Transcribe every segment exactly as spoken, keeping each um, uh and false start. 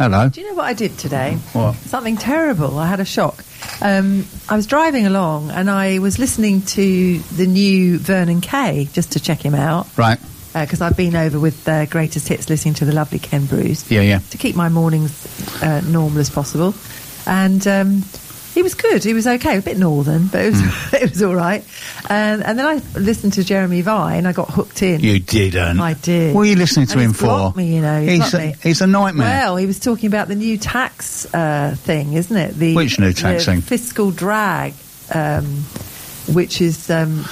Hello. Do you know what I did today? What? Something terrible. I had a shock. Um, I was driving along and I was listening to the new Vernon Kay just to check him out. Right. Because uh, I've been over with uh, Greatest Hits listening to the lovely Ken Bruce. Yeah, yeah. To keep my mornings uh, normal as possible. And um, he was good. He was okay. A bit northern, but it was mm. it was all right. And, and then I listened to Jeremy Vine. I got hooked in. You didn't. I did. What are you listening to and him he's for? Blocked me, you know. He's, he's, a, me. he's a nightmare. Well, he was talking about the new tax uh, thing, isn't it? The, Which new tax the thing? Fiscal drag, um, which is... Um,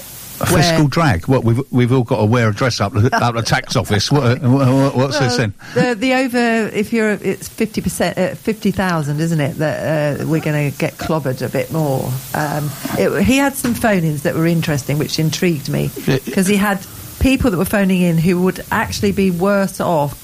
A fiscal drag? What, we've we've all got to wear a dress up up the tax office. What, what, what's well, this then? The, the over, if you're, it's fifty percent, uh, fifty thousand, isn't it? That uh, we're going to get clobbered a bit more. Um, it, he had some phone-ins that were interesting, which intrigued me because he had people that were phoning in who would actually be worse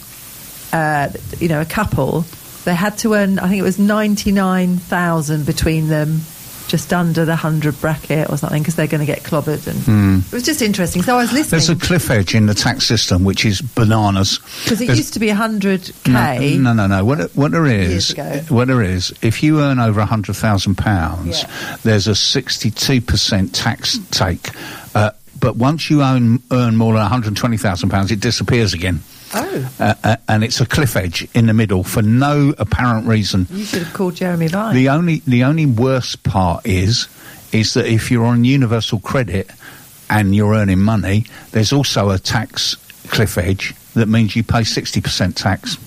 off. Uh, you know, a couple. They had to earn, I think it was ninety-nine thousand between them. Just under the hundred bracket or something, because they're going to get clobbered, and mm. it was just interesting. So I was listening. There's a cliff edge in the tax system, which is bananas. Because it There's, used to be a hundred k. No, no, no. What what there is, what there is, if you earn over a hundred thousand pounds, there's a sixty-two percent tax take. Uh, but once you own, earn more than one hundred twenty thousand pounds, it disappears again. Oh. Uh, uh, and it's a cliff edge in the middle for no apparent reason. You should have called Jeremy Vine. The only the only worst part is is that if you're on universal credit and you're earning money, there's also a tax cliff edge that means you pay sixty percent tax.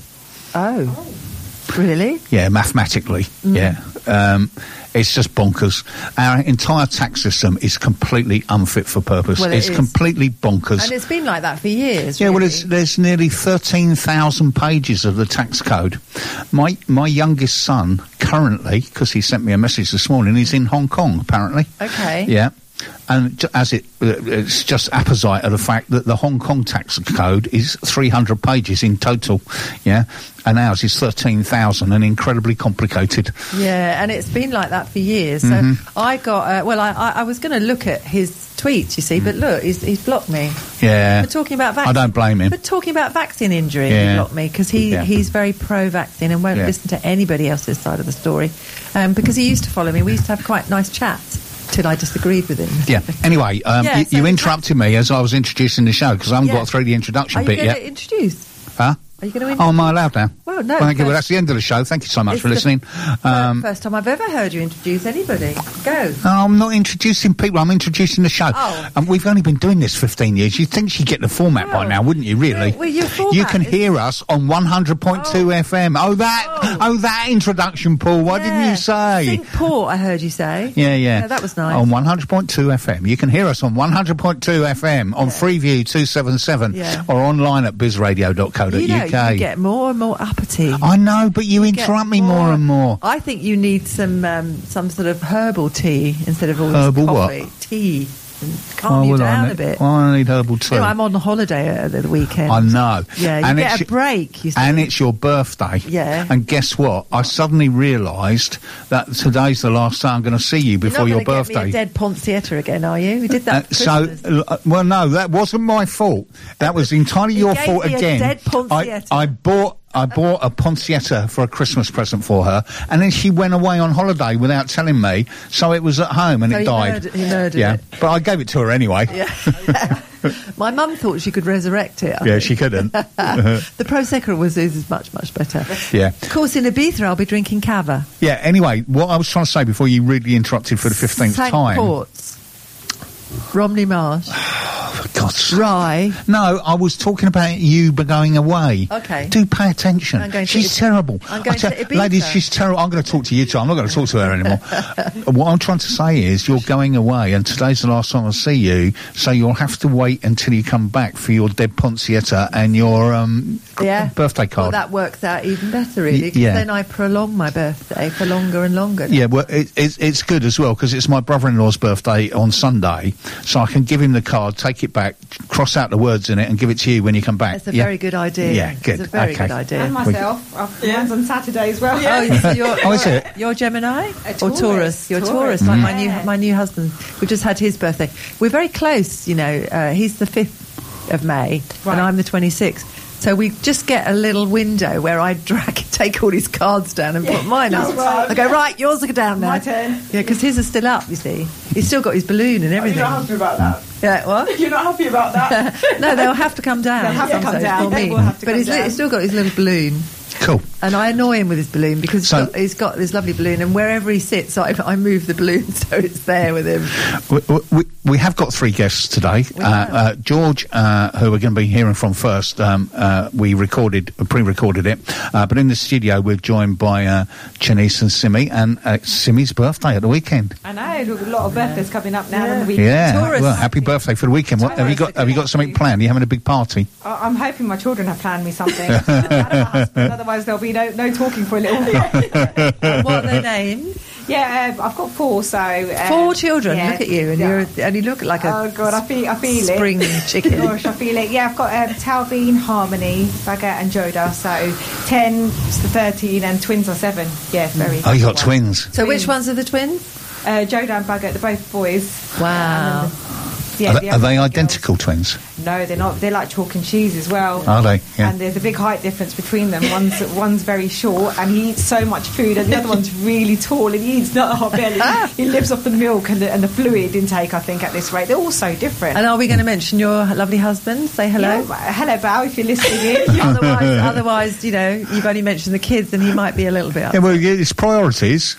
Oh. Really? Yeah, mathematically. Mm. Yeah. Um, it's just bonkers. Our entire tax system is completely unfit for purpose. Well, it it's is. completely bonkers. And it's been like that for years. Yeah, really. well, it's, there's nearly thirteen thousand pages of the tax code. My my youngest son, currently, because he sent me a message this morning, he's in Hong Kong, apparently. Okay. Yeah. And as it, it's just apposite of the fact that the Hong Kong tax code is three hundred pages in total, yeah, and ours is thirteen thousand and incredibly complicated. Yeah, and it's been like that for years. So mm-hmm. I got, uh, well, I, I, I was going to look at his tweets, you see, mm. but look, he's, he's blocked me. Yeah. For talking about vaccine. I don't blame him. But talking about vaccine injury, yeah. he blocked me because he, yeah. he's very pro-vaccine and won't yeah. listen to anybody else's side of the story. Um, because he used to follow me. We used to have quite nice chats. Till I disagreed with him. Yeah. Anyway, um, yeah, you, so you interrupted me as I was introducing the show because I haven't yeah. got through the introduction Are bit you yet. Are you going to introduce? Huh? Are you going to introduce? Oh, am I allowed now? Well, no. Thank you. Well, that's the end of the show. Thank you so much it's for listening. Um, first time I've ever heard you introduce anybody. Go. No, I'm not introducing people. I'm introducing the show. Oh. And we've only been doing this fifteen years. You'd think you'd get the format well, by now, wouldn't you, really? Well, your format you can is... hear us on one hundred point two oh. F M. Oh, that oh. oh, that introduction, Paul. What yeah. didn't you say? Think Port, I heard you say. Yeah, yeah. yeah that was nice. On one hundred point two F M. You can hear us on one hundred point two F M, on yeah. Freeview two seventy-seven, yeah. or online at biz radio dot co dot U K. You know, you get more and more uppity. I know, but you, you interrupt me more, more and more. I think you need some um, some sort of herbal tea instead of all this herbal coffee. What? Tea. Calm oh, you well, down need, a bit. Well, I need herbal tea. You know, I'm on holiday at the weekend. I know. Yeah, you and get a break, you see. And it's your birthday. Yeah. And guess what? I suddenly realised that today's the last time I'm going to see you before You're your not gonna birthday. Get me a dead Poncietta again, are you? We did that for uh, Christmas. So, uh, well, no, that wasn't my fault. That was entirely your gave fault me again. A dead Poncietta. I, I bought... I bought a Poncietta for a Christmas present for her, and then she went away on holiday without telling me, so it was at home and so it he died. Murdered, he murdered yeah, it. But I gave it to her anyway. Yeah. My mum thought she could resurrect it. I yeah, think. she couldn't. The Prosecco was is much, much better. Yeah. Of course, in Ibiza, I'll be drinking cava. Yeah, anyway, what I was trying to say before you rudely interrupted for the fifteenth Saint time... Ports. Romney Marsh. For God's sake. Rye. No, I was talking about you going away. Okay. Do pay attention. I'm going she's to terrible. I'm going tell, to Ibiza. Ladies, she's terrible. I'm going to talk to you two. I'm not going to talk to her anymore. What I'm trying to say is you're going away and today's the last time I see you, so you'll have to wait until you come back for your dead Poncietta and your um, yeah. birthday card. Well, that works out even better, really, because yeah. then I prolong my birthday for longer and longer. Yeah, well, it, it, it's good as well, because it's my brother-in-law's birthday on Sunday, so I can give him the card, take it back, cross out the words in it, and give it to you when you come back. That's a yeah. very good idea. Yeah, good. It's a very okay. good idea. And myself. I've yeah. Mine's on Saturday as well. Yeah. Oh, so you're, oh, is it? You're Gemini? A or Taurus. Taurus? You're Taurus, Taurus, like yeah. my new my new husband. We've just had his birthday. We're very close, you know. Uh, he's the fifth of May, right. and I'm the twenty-sixth. So we just get a little window where I drag, take all his cards down and put mine up. Right. I go, right, yours are down now. My turn. Yeah, because his are still up, you see. He's still got his balloon and everything. You're not happy about that? Yeah, what? You're not happy about that? No, they'll have to come down. They'll have to some come days down. for They me. will have to but come he's, li- down. he's still got his little balloon. Cool. And I annoy him with his balloon because So- he's got, he's got this lovely balloon, and wherever he sits, I, I move the balloon so it's there with him. We, we, we have got three guests today. Uh, uh, George, uh, who we're going to be hearing from first, um, uh, we recorded, pre-recorded it, uh, but in the studio we're joined by uh, Janice and Simi, and uh, it's Simi's birthday at the weekend. I know, a lot of birthdays coming up now on the weekend. Yeah, Tourists. well, happy birthday for the weekend. What, have you got? Have you got something planned? Are you having a big party? I- I'm hoping my children have planned me something. Uh, and my husband, otherwise there'll be no, no talking for a little bit. And what are their names? Yeah, um, I've got four, so... Um, Four children. yeah, Look at you, and yeah. you're and you look like a Oh, God, I feel, I feel it. spring chicken. Gosh, I feel it. Yeah, I've got um, Talvin, Harmony, Baguette and Joda. So ten, thirteen and twins are seven. Yeah, very... Oh, you got well. twins. So which ones are the twins? Uh, Joda and Baguette, they're both boys. Wow. And then the- yeah, Are, the they, are other they girls- identical twins? No, they're not. They're like chalk and cheese as well. Are they? Yeah. And there's a big height difference between them. One's one's very short and he eats so much food, and the other one's really tall and he eats not a hot belly. He lives off the milk and the, and the fluid intake, I think, at this rate. They're all so different. And are we going to mention your lovely husband? Say hello. Yeah, well, hello, Bao, if you're listening in. otherwise, otherwise, you know, you've only mentioned the kids, and he might be a little bit. Yeah, well, yeah, it's priorities.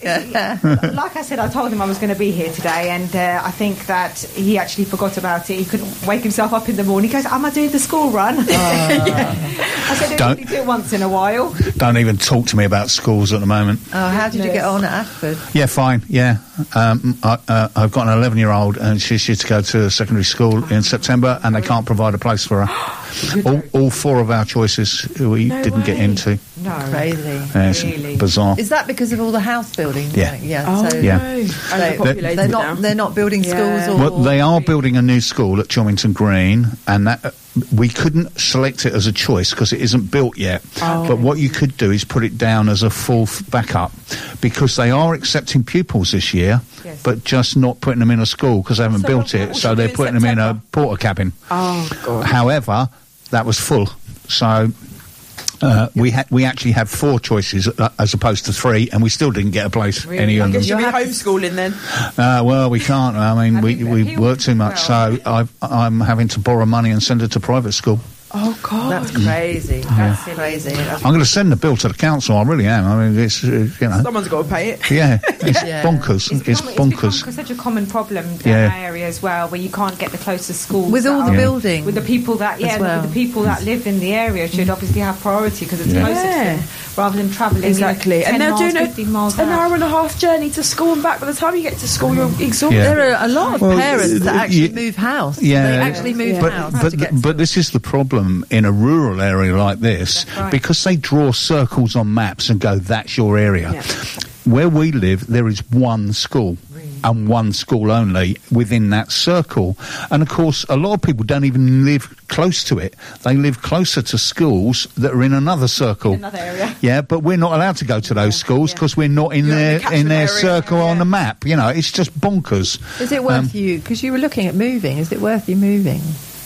Like I said, I told him I was going to be here today, and uh, I think that he actually forgot about it. He couldn't wake himself up in the morning. He goes, am I doing the school run? Yeah. I said, Don't- only do it once in a while. Don't even talk to me about schools at the moment. Oh, how did you get on at Ashford? Yeah, fine. Yeah, um, I, uh, I've got an eleven-year-old, and she's due to go to secondary school in September, and they can't provide a place for her. all, all four of our choices we No didn't get way. into. No. Crazy. Yeah, it's Really? bizarre. Is that because of all the house building? Yeah. Like, yeah. Oh, so Yeah. no. they, Overpopulated they're now. not. They're not building Yeah. schools. Or, Well, they are building a new school at Chorlington Green, and that uh, we couldn't select it as a choice because it isn't built yet. Oh. But what you could do is put it down as a full f- backup, because they are accepting pupils this year, Yes. but just not putting them in a school because they haven't So built what it. will So she they're do in putting them in a September? porter cabin. Oh, God. However, that was full, so. Uh, we had we actually had four choices uh, as opposed to three, and we still didn't get a place Really? any I of them. guess you'll be You'll have to- homeschooling then. Uh, well, we can't. I mean, Have we you- we he work will- too much, well, so I've, I'm having to borrow money and send it to private school. Oh, God. That's crazy. That's crazy. I'm going to send the bill to the council. I really am. I mean, it's uh, you know, Someone's got to pay it. yeah, it's Yeah. bonkers. It's, become, become bonkers. such a common problem in Yeah. our area as well, where you can't get the closest schools With all that the are- building. with the people that yeah, as well. with the people that live in the area should obviously have priority because it's Yeah. closer to Yeah. them rather than travelling Exactly. You know, ten And they're miles, doing a, fifteen miles an out. hour and a half journey to school and back. By the time you get to school, you're exhausted. Yeah. There are a lot of Well, parents that uh, actually yeah. move house. Yeah. They actually move Yeah. But house but to get but this is the problem in a rural area like this, That's right. because they draw circles on maps and go, "That's your area." Yeah. Where we live, there is one school. And one school only within that circle. And of course, a lot of people don't even live close to it. They live closer to schools that are in another circle. In another area. Yeah, but we're not allowed to go to those schools yeah. because we're not in You're in their the catchment in their area, circle on yeah. the map. You know, it's just bonkers. Is it worth Um, you? Because you were looking at moving. Is it worth you moving?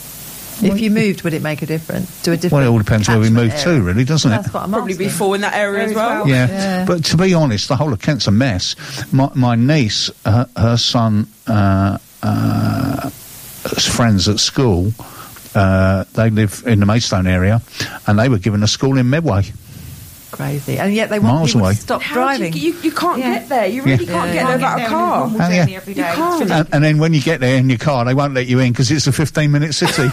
If you moved, would it make a difference to a different? Well, it all depends where we catchment move to, area? really, doesn't it? That's what I'm Probably asking. be full in that area as As well. well. Yeah. Yeah. But to be honest, the whole of Kent's a mess. My, my niece, her, her son, uh, uh, friends at school, uh, they live in the Maidstone area, and they were given a school in Medway. Crazy, and yet they want Miles people away. to stop How driving. Do you, you, you can't Yeah. get there. You really Yeah. can't Yeah. get You there can't without get a there in car. normal Oh, yeah. journey every day. You It's can't. ridiculous. And, and then when you get there in your car, they won't let you in because it's a fifteen-minute city.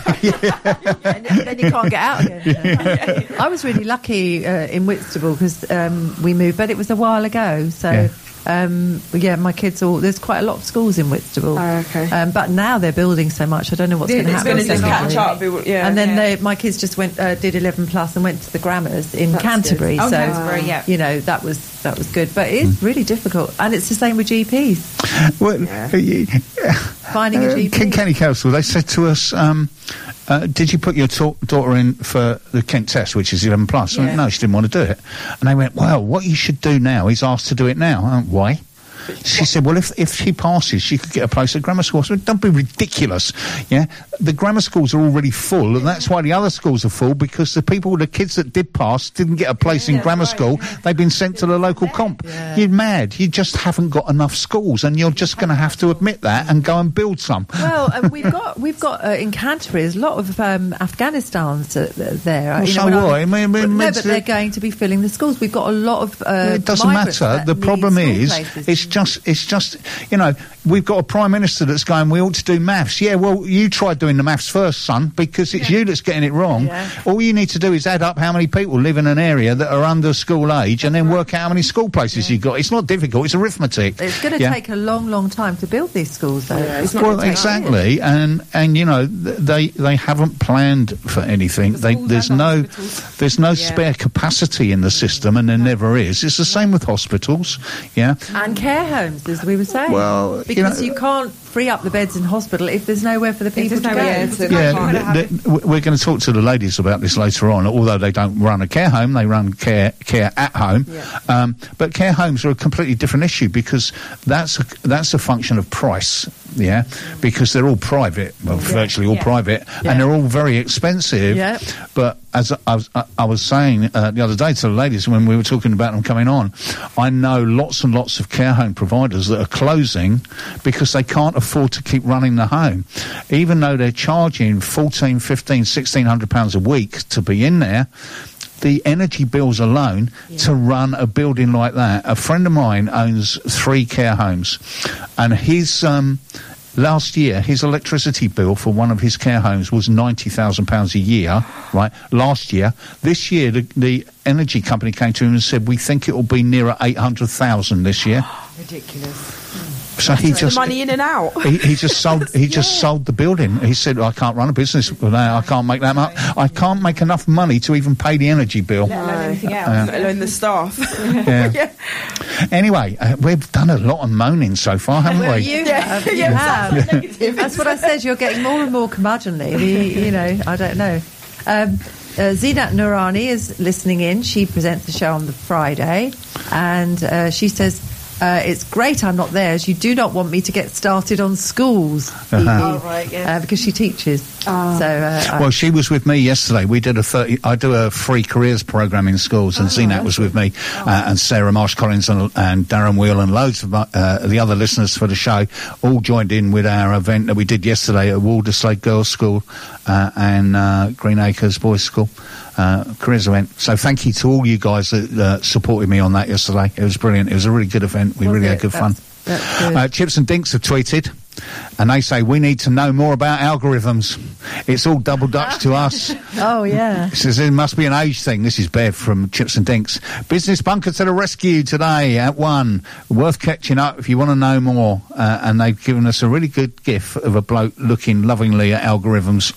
and then you can't get out again. I was really lucky uh, in Whitstable because um, we moved, but it was a while ago. So, Yeah. um, yeah, my kids all there's quite a lot of schools in Whitstable. Oh, okay. Um, but now they're building so much. I don't know what's Yeah, going to it's happen. It's going to Building just a lot. catch up. It- Yeah. And then Yeah. they, my kids just went uh, did eleven plus and went to the grammars in That's Canterbury. Oh, so Canterbury, yeah. you know that was that was good, but it's really difficult, and it's the same with G Ps. well, Yeah. uh, you- Finding a uh, G P. Ken- Kenny Council, they said to us, um, uh, did you put your ta- daughter in for the Kent test, which is eleven plus? I went, Yeah. no, she didn't want to do it. And they went, well, what you should do now is ask to do it now. I went, why? She said, well, if, if she passes, she could get a place at grammar school. I said, don't be ridiculous. Yeah, the grammar schools are already full, and that's why the other schools are full, because the people, the kids that did pass didn't get a place yeah, in grammar right, school. Yeah. They've been sent to the local comp. Yeah. You're mad. You just haven't got enough schools, and you're just going to have to admit that and go and build some. Well, uh, we've got we've got uh, in Canterbury there's a lot of um, Afghanistans uh, there. Well, you so know, what? I mean, I mean, no, but they're going to be filling the schools. We've got a lot of. Uh, it doesn't matter. The problem is, places. it's just it's just you know, we've got a prime minister that's going, we ought to do maths. Yeah, well, you try doing the maths first, son, because it's yeah. you that's getting it wrong. Yeah. All you need to do is add up how many people live in an area that are under school age, and then work out how many school places yeah. you've got. It's not difficult. It's arithmetic. It's going to yeah. take a long, long time to build these schools, though. Yeah, it's not well, exactly, and and you know they they haven't planned for anything. They, there's no there's no yeah. spare capacity in the system, and there no. never is. It's the same with hospitals, yeah, and care homes, as we were saying. Well, because you, know, you can't free up the beds in hospital if there's nowhere for the people to go. Yeah, yeah the, the, we're going to talk to the ladies about this later on. Although they don't run a care home, they run care care at home. Yeah. Um, but care homes are a completely different issue, because that's a, that's a function of price. Yeah, because they're all private, well, yeah. virtually all yeah. private, yeah. and they're all very expensive. Yeah. But as I was, I was saying uh, the other day to the ladies when we were talking about them coming on, I know lots and lots of care home providers that are closing because they can't afford to keep running the home, even though they're charging fourteen, fifteen, sixteen hundred pounds a week to be in there. The energy bills alone yeah. to run a building like that. A friend of mine owns three care homes, and his um, last year his electricity bill for one of his care homes was ninety thousand pounds a year. Right, last year. This year, the, the energy company came to him and said, "We think it will be nearer eight hundred thousand this year." Ridiculous. So he just the money in and out. He, he just sold. He just yeah. sold the building. He said, "I can't run a business with that. I can't make that much. I can't make enough money to even pay the energy bill. Let alone anything else. Uh, Let alone the staff." Yeah. yeah. Anyway, uh, we've done a lot of moaning so far, haven't well, we? You have. You have. That's what I said. You're getting more and more curmudgeonly. We, you know, I don't know. Um, Uh, Zinat Noorani is listening in. She presents the show on the Friday, and uh, she says, uh, it's great I'm not there, as you do not want me to get started on schools. Uh-huh. Oh, right, yeah. uh, because she teaches. Oh. So, uh, well, she was with me yesterday. We did a thirty. I do a free careers program in schools, and oh, Zinat was with me, oh. uh, and Sarah Marsh Collins and, and Darren Wheel and loads of uh, the other listeners for the show all joined in with our event that we did yesterday at Walderslade Girls' School uh, and uh, Green Acres Boys' School. Uh, careers event. So thank you to all you guys that uh, supported me on that yesterday. It was brilliant. It was a really good event. We was really it? had good that's, fun. That's good. Uh, Chips and Dinks have tweeted, and they say, we need to know more about algorithms. It's all double Dutch to us. Oh, yeah. It says it must be an age thing. This is Bev from Chips and Dinks. Business Bunker to the rescue today at one. Worth catching up if you want to know more. Uh, and they've given us a really good gif of a bloke looking lovingly at algorithms.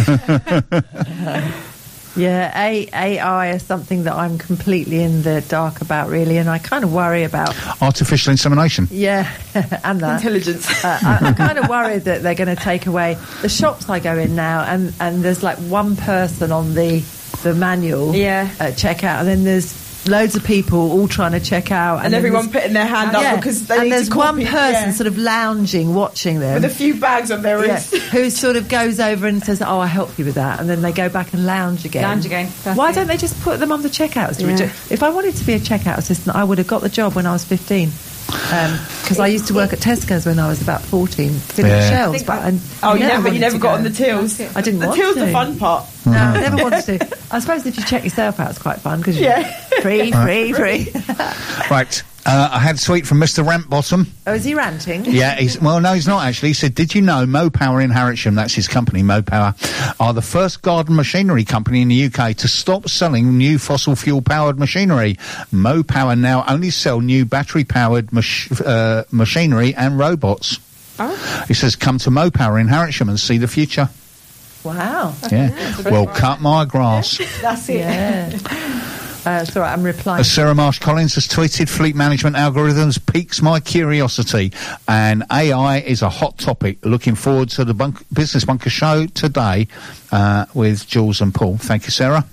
Oh, yeah, A- AI is something that I'm completely in the dark about, really, and I kind of worry about... Artificial insemination. Yeah, and that. Intelligence. Uh, I, I'm kind of worried that they're going to take away... The shops I go in now, and, and there's like one person on the, the manual yeah. uh, checkout, and then there's loads of people all trying to check out, and, and everyone putting their hand up yeah. because they and need there's to copy, one person yeah. sort of lounging, watching them with a few bags on their wrist, yeah, who sort of goes over and says, "Oh, I'll help you with that," and then they go back and lounge again. Lounge again. That's Why it. don't they just put them on the checkouts? Yeah. If I wanted to be a checkout assistant, I would have got the job when I was fifteen. Because um, I used to work at Tesco's when I was about fourteen, filling yeah. shelves. But and oh, you never, never, you never got go. on the tills. I didn't the want tills to. The fun part. No, I never wanted to. I suppose if you check yourself out, it's quite fun because yeah. you're free, free, free. Right. Uh, I had a tweet from Mister Rantbottom. Oh, is he ranting? Yeah, he's, well, no, he's not actually. He said, did you know Mo Power in Harwich, that's his company, Mo Power, are the first garden machinery company in the U K to stop selling new fossil fuel-powered machinery. Mo Power now only sell new battery-powered mach- uh, machinery and robots. Oh. He says, come to Mo Power in Harwich and see the future. Wow. Yeah. yeah well, cut my grass. That's it. Yeah. Uh, sorry, I'm replying. Uh, Sarah Marsh Collins has tweeted, fleet management algorithms piques my curiosity, and A I is a hot topic. Looking forward to the bunk- Business Bunker show today uh, with Jules and Paul. Thank you, Sarah.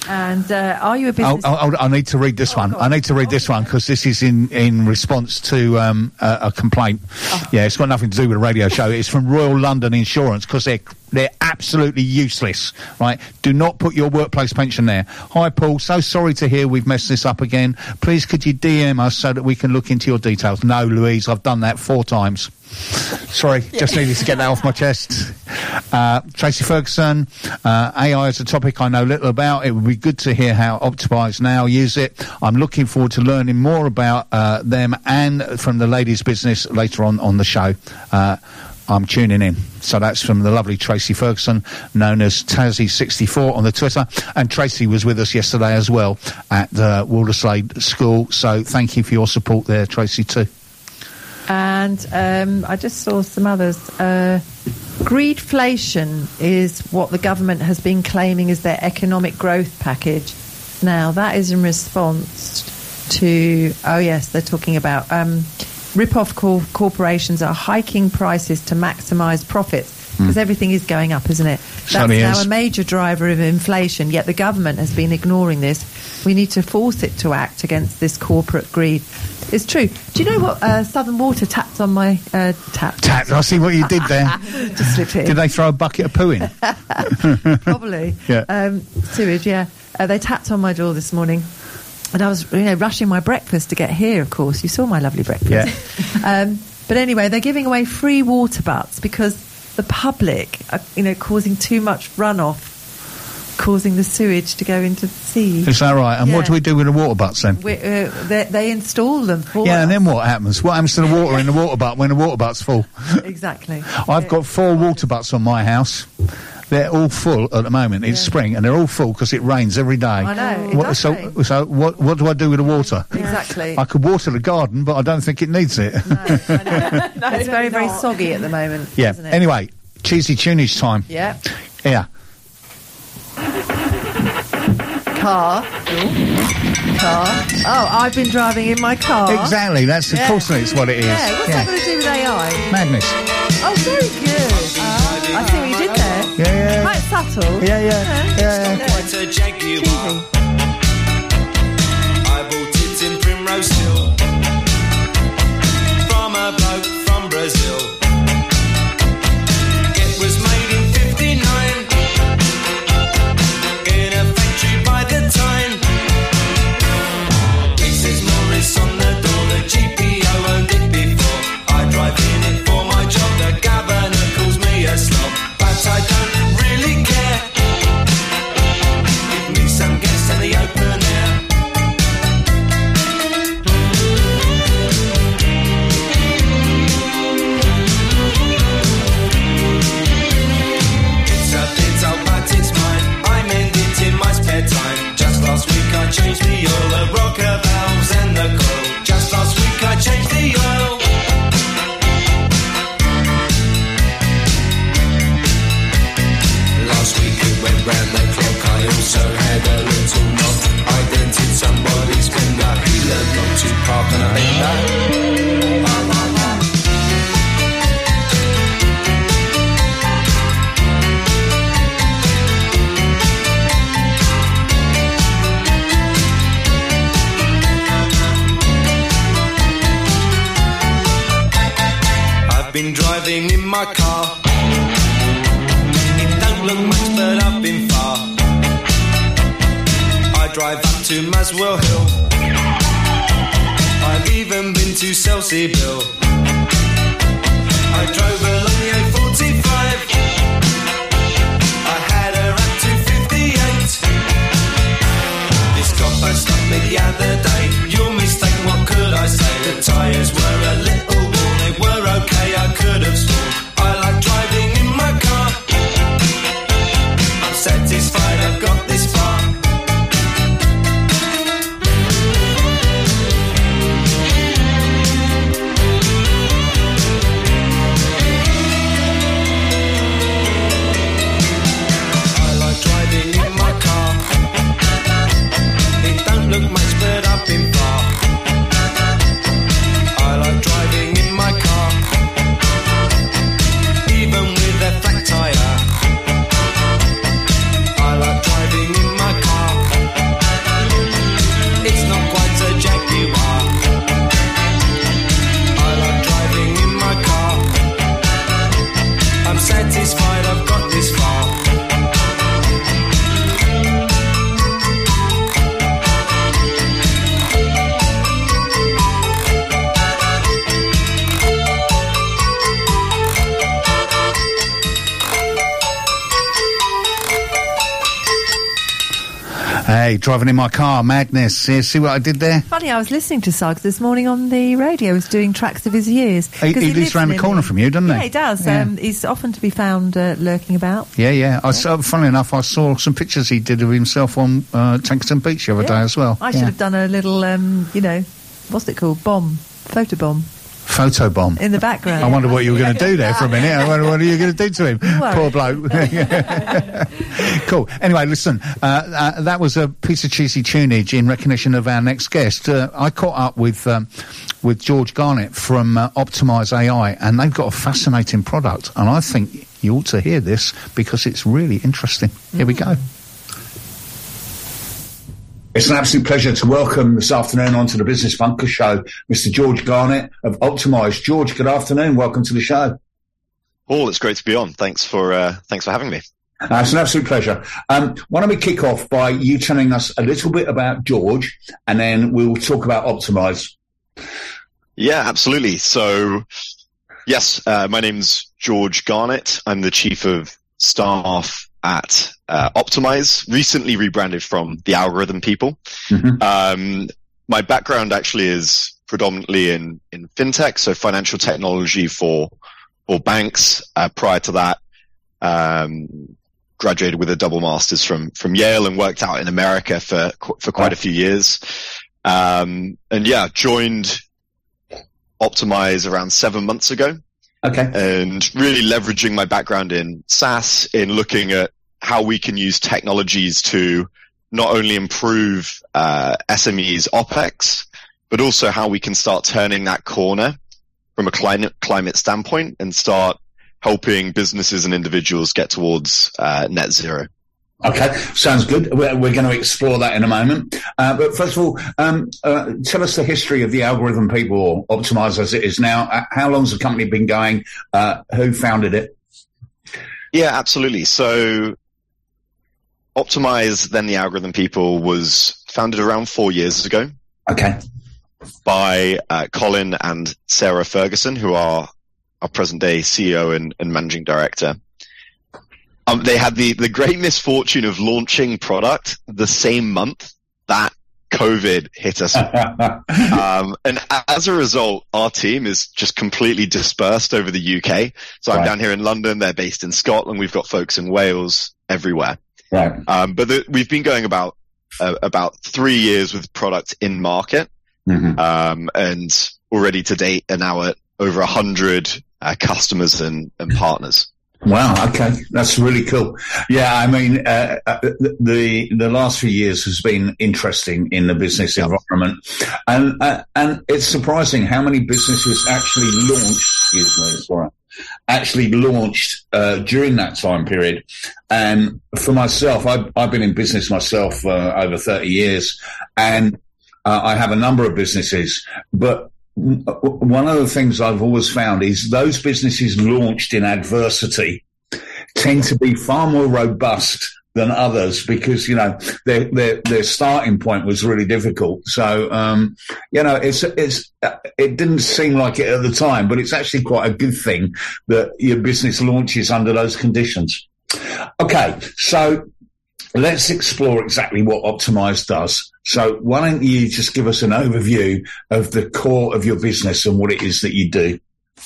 And uh, are you a business... I'll, I'll, I need to read this oh, one. I need to read this one because this is in, in response to um, a, a complaint. Oh. Yeah, it's got nothing to do with a radio show. It's from Royal London Insurance because they're, they're absolutely useless, right? Do not put your workplace pension there. Hi, Paul. So sorry to hear we've messed this up again. Please, could you D M us so that we can look into your details? No, Louise, I've done that four times. Sorry, just needed to get that off my chest. Uh, Tracy Ferguson, uh, A I is a topic I know little about. It would be good to hear how Optimize Now use it. I'm looking forward to learning more about uh, them and from the ladies' business later on on the show. Uh, I'm tuning in. So that's from the lovely Tracy Ferguson, known as Tassie sixty-four on the Twitter. And Tracy was with us yesterday as well at uh, Walderslade School. So thank you for your support there, Tracy, too. And um, I just saw some others. Uh, greedflation is what the government has been claiming is their economic growth package. Now, that is in response to, oh yes, they're talking about um, rip-off cor- corporations are hiking prices to maximise profits because mm. everything is going up, isn't it? That's Certainly now is. a major driver of inflation, yet the government has been ignoring this. We need to force it to act against this corporate greed. It's true. Do you know what uh, Southern Water tapped on my uh, tap? Tap. I see what you did there. Just slipped it in. Did they throw a bucket of poo in? Probably. Yeah. Um, sewage, yeah. Uh, they tapped on my door this morning. And I was, you know, rushing my breakfast to get here, of course. You saw my lovely breakfast. Yeah. um, but anyway, they're giving away free water butts because the public are, you know, causing too much runoff, causing the sewage to go into the sea. Is that right? And yeah. what do we do with the water butts then? We, uh, they, they install them for Yeah, us. and then what happens? What happens to the water in the water butt when the water butt's full? Exactly. I've got four water butts on my house. They're all full at the moment. It's yeah. spring, and they're all full because it rains every day. I know. It what, does so, rain. so what? What do I do with the water? Exactly. I could water the garden, but I don't think it needs it. No, I know. no, it's very, very soggy at the moment. Yeah. Isn't it? Anyway, cheesy tunage time. Yeah. Yeah. Car. Car. Oh, I've been driving in my car. Exactly. That's of yeah. course it's what it is. Yeah. What's yeah. that going to do with A I? Madness. Oh, very good. Uh, I see what you did there. Yeah, yeah. Quite subtle. Yeah, yeah, yeah. yeah. Quite a Jaguar. I bought it in Primrose Hill from a bloke from Brazil. It was made in fifty-nine in a factory by the Tyne. It says Morris on the door. The G P O owned it before. I drive in it for my job. The governor calls me a slob, but I don't really care. Give me some gas in the open air. It's a bit old, but it's mine. I mend it in my spare time. Just last week I changed the oil, the rocker valves and the coil. Just last week I changed the oil. Last week it went round the clock. I also had a little knock. I dented somebody's fender. He learned not to park on a bender. I've been driving in my car. It don't look much, but I've been far. I drive up to Maswell Hill. I've even been to Selseybill. I drove along the A forty-five. I had her up to fifty-eight. This copper stopped me the other day. Your mistake, what could I say? The tyres were a little worn. They were okay, I could have sworn. I like driving in my car. I'm satisfied I've got this far. Hey, driving in my car, Magnus. See, see what I did there? Funny, I was listening to Suggs this morning on the radio. He was doing tracks of his years. He, he, he lives around the corner from you, doesn't he? Yeah, he does. Yeah. Um, he's often to be found uh, lurking about. Yeah, yeah. I saw, funnily enough, I saw some pictures he did of himself on uh, Tankerton Beach the other yeah. day as well. I yeah. should have done a little, um, you know, what's it called? Bomb. Photo bomb. Photo bomb. In the background. I wonder what you were going to do there for a minute. I wonder what are you going to do to him? Poor bloke. Cool. Anyway, listen, uh, uh, that was a piece of cheesy tunage in recognition of our next guest. Uh, I caught up with um, with George Garnett from uh, Optimize A I, and they've got a fascinating product, and I think you ought to hear this because it's really interesting. Here we go. It's an absolute pleasure to welcome this afternoon onto the Business Bunker Show, Mister George Garnett of Optimize. George, good afternoon. Welcome to the show. Paul, it's great to be on. Thanks for uh, thanks for having me. Uh, it's an absolute pleasure. Um, why don't we kick off by you telling us a little bit about George, and then we'll talk about Optimize. Yeah, absolutely. So, yes, uh, my name's George Garnett. I'm the Chief of Staff at uh, Optimize, recently rebranded from The Algorithm People. Mm-hmm. Um, my background actually is predominantly in, in fintech, so financial technology for, for banks. Uh, prior to that, um, graduated with a double master's from, from Yale and worked out in America for, for quite a few years. Um, and yeah, joined Optimize around seven months ago. Okay. And really leveraging my background in SaaS, in looking at how we can use technologies to not only improve uh, S M Es' OpEx, but also how we can start turning that corner from a climate climate standpoint and start helping businesses and individuals get towards uh, net zero. Okay, sounds good. We're, we're going to explore that in a moment. Uh, but first of all, um, uh, tell us the history of the Algorithm People, or Optimize as it is now. Uh, how long's the company been going? Uh, who founded it? Yeah, absolutely. So Optimize, then the Algorithm People, was founded around four years ago. Okay. By uh, Colin and Sarah Ferguson, who are our present-day C E O and, and managing director. Um, they had the, the great misfortune of launching product the same month that COVID hit us. um, and as a result, our team is just completely dispersed over the U K. So I'm right. down here in London. They're based in Scotland. We've got folks in Wales, everywhere. Right. Um, but the, we've been going about, uh, about three years with product in market. Mm-hmm. Um, and already to date are now at over a hundred uh, customers and, and partners. Wow. Okay. That's really cool. Yeah. I mean, uh, the, the last few years has been interesting in the business yep. environment. And, uh, and it's surprising how many businesses actually launched, excuse me, sorry, actually launched, uh, during that time period. And for myself, I've, I've been in business myself, uh, over thirty years, and, uh, I have a number of businesses, but one of the things I've always found is those businesses launched in adversity tend to be far more robust than others because, you know, their, their, their starting point was really difficult. So, um, you know, it's, it's, it didn't seem like it at the time, but it's actually quite a good thing that your business launches under those conditions. Okay. So let's explore exactly what Optimize does. So why don't you just give us an overview of the core of your business and what it is that you do?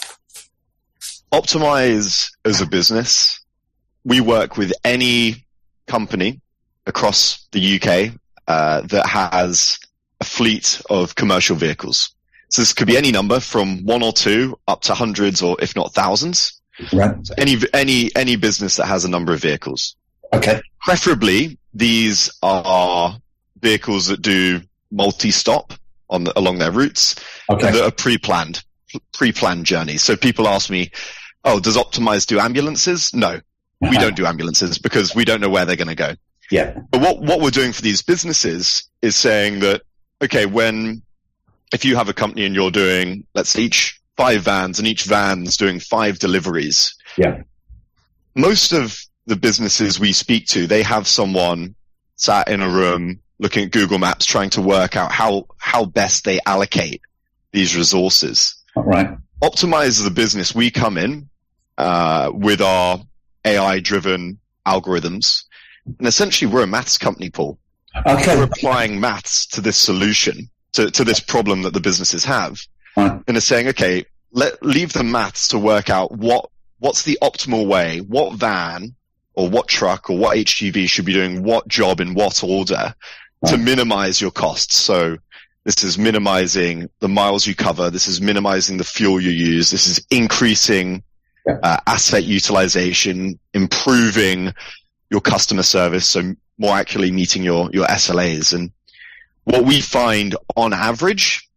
Optimize as a business, we work with any company across the U K uh, that has a fleet of commercial vehicles. So this could be any number from one or two up to hundreds or if not thousands. Right. So any any any business that has a number of vehicles. Okay. Preferably, these are vehicles that do multi-stop on the, along their routes, okay. and that are pre-planned, pre-planned journeys. So people ask me, "Oh, does Optimize do ambulances?" No, uh-huh. we don't do ambulances because we don't know where they're going to go. Yeah. But what what we're doing for these businesses is saying that, okay, when if you have a company and you're doing, let's say, each five vans and each van's doing five deliveries. Yeah. Most of the businesses we speak to, they have someone sat in a room looking at Google Maps, trying to work out how, how best they allocate these resources. All right. Optimize the business. We come in, uh, with our A I driven algorithms, and essentially we're a maths company, Paul. Okay. We're applying maths to this solution, to, to this problem that the businesses have. Right. And are saying, okay, let, leave the maths to work out what, what's the optimal way, what van or what truck or what H G V should be doing what job in what order right. to minimize your costs. So this is minimizing the miles you cover. This is minimizing the fuel you use. This is increasing uh, asset utilization, improving your customer service. So more accurately meeting your, your S L As. And what we find on average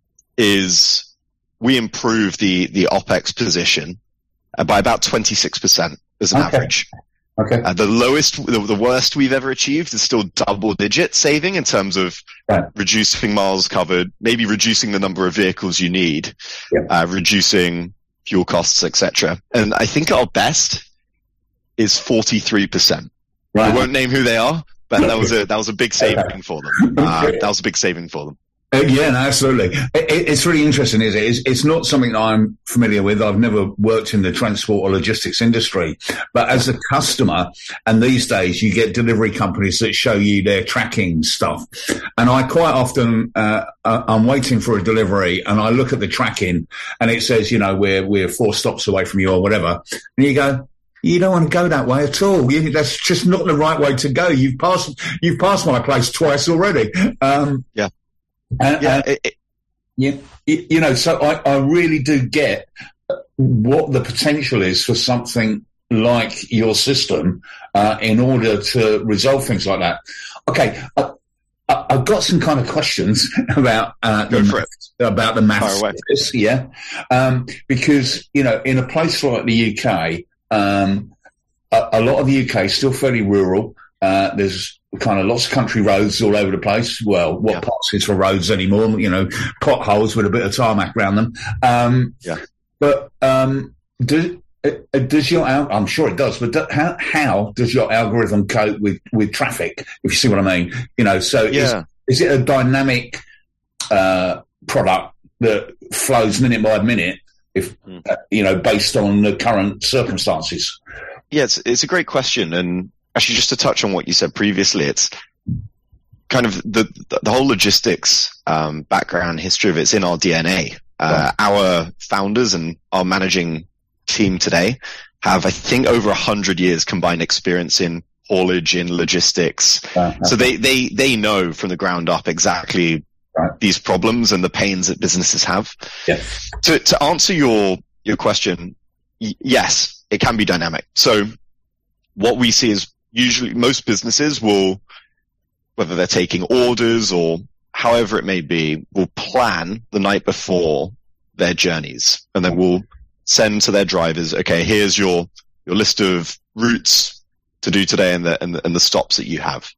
is we improve the, the OPEX position uh, by about twenty-six percent as an okay. average. Okay. Uh, the lowest, the, the worst we've ever achieved is still double digit saving in terms of right. reducing miles covered, maybe reducing the number of vehicles you need, yeah. uh, reducing fuel costs, et cetera. And I think our best is forty-three percent. Right. I won't name who they are, but that was a that was a big saving okay. for them. Uh, that was a big saving for them. Uh, yeah, no, absolutely. It, it's really interesting, is it? It's, it's not something that I'm familiar with. I've never worked in the transport or logistics industry, but as a customer, and these days you get delivery companies that show you their tracking stuff, and I quite often uh, I'm waiting for a delivery, and I look at the tracking, and it says, you know, we're we're four stops away from you or whatever, and you go, you don't want to go that way at all. You, that's just not the right way to go. You've passed, you've passed my place twice already. Um, yeah. And, yeah. And, it, it, yeah. You know, so I, I really do get what the potential is for something like your system, uh, in order to resolve things like that. Okay. I, I, I've got some kind of questions about, uh, Go the, for it. about the maths of this. Yeah. Um, because, you know, in a place like the U K, Um, a, a lot of the U K is still fairly rural. Uh, there's kind of lots of country roads all over the place. Well, what yeah. parts is for roads anymore? You know, potholes with a bit of tarmac around them. Um, yeah. But um, do, uh, does your al- I'm sure it does. But do, how how does your algorithm cope with, with traffic? If you see what I mean, you know. So yeah. is, is it a dynamic uh, product that flows minute by minute? If, uh, you know, based on the current circumstances? Yeah, it's, it's a great question. And actually, just to touch on what you said previously, it's kind of the, the whole logistics um, background history of it's in our D N A. Uh, right. Our founders and our managing team today have, I think, over a hundred years combined experience in haulage, in logistics. Uh, so they, they, they know from the ground up exactly Right. these problems and the pains that businesses have. Yeah. To, to answer your, your question, y- yes, it can be dynamic. So what we see is usually most businesses will, whether they're taking orders or however it may be, will plan the night before their journeys, and then we'll send to their drivers, okay, here's your, your list of routes to do today and the, and the, and the stops that you have.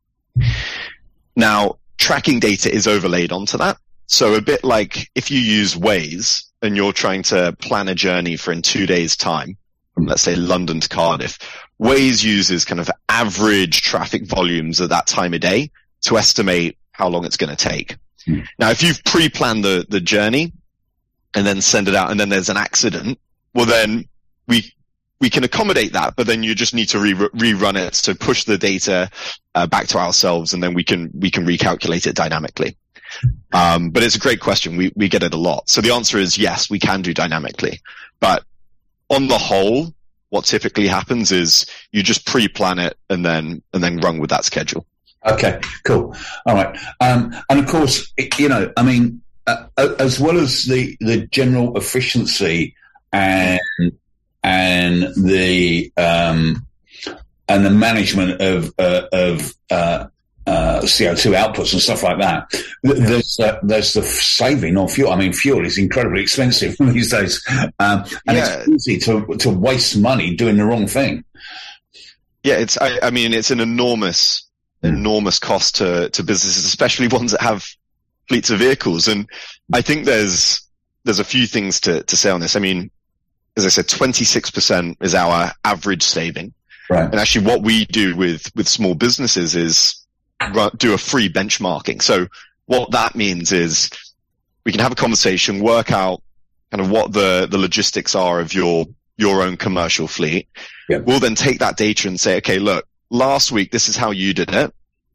Now, tracking data is overlaid onto that. So a bit like if you use Waze and you're trying to plan a journey for in two days' time, from let's say London to Cardiff, Waze uses kind of average traffic volumes at that time of day to estimate how long it's going to take. Mm. Now, if you've pre-planned the, the journey and then send it out and then there's an accident, well then we we can accommodate that, but then you just need to re- rerun it to push the data uh, back to ourselves, and then we can we can recalculate it dynamically. Um, but it's a great question. We we get it a lot. So the answer is yes, we can do dynamically. But on the whole, what typically happens is you just pre-plan it and then and then run with that schedule. Okay, cool. All right. Um, and of course, you know, I mean, uh, as well as the the general efficiency and and the um, and the management of uh, of uh, uh, C O two outputs and stuff like that. There's uh, there's the saving on fuel. I mean, fuel is incredibly expensive these days, um, and yeah. it's easy to to waste money doing the wrong thing. Yeah, it's. I, I mean, it's an enormous, mm. enormous cost to to businesses, especially ones that have fleets of vehicles. And I think there's there's a few things to to say on this. I mean, as I said, twenty-six percent is our average saving. Right. And actually what we do with, with small businesses is run, do a free benchmarking. So what that means is we can have a conversation, work out kind of what the, the logistics are of your, your own commercial fleet. Yep. We'll then take that data and say, okay, look, last week, this is how you did it.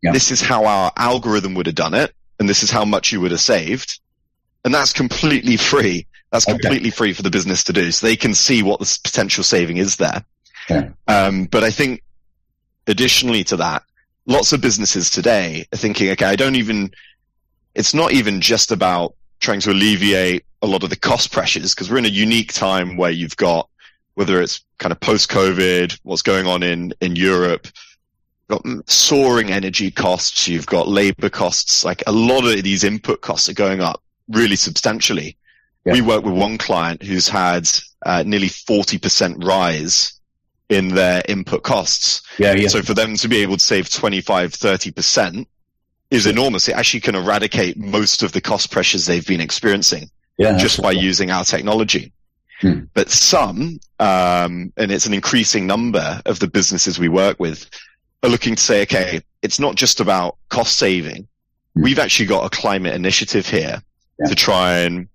Yeah. This is how our algorithm would have done it, and this is how much you would have saved. And that's completely free. That's completely okay. free for the business to do. So they can see what the potential saving is there. Yeah. Um, but I think additionally to that, lots of businesses today are thinking, okay, I don't even, it's not even just about trying to alleviate a lot of the cost pressures, because we're in a unique time where you've got, whether it's kind of post-COVID, what's going on in, in Europe, you've got soaring energy costs, you've got labor costs, like a lot of these input costs are going up really substantially. Yeah. We work with one client who's had uh, nearly forty percent rise in their input costs. Yeah, yeah. So for them to be able to save twenty-five, thirty percent is enormous. It actually can eradicate most of the cost pressures they've been experiencing yeah, just by using our technology. Hmm. But some, um, and it's an increasing number of the businesses we work with, are looking to say, okay, it's not just about cost saving. Hmm. We've actually got a climate initiative here yeah. to try and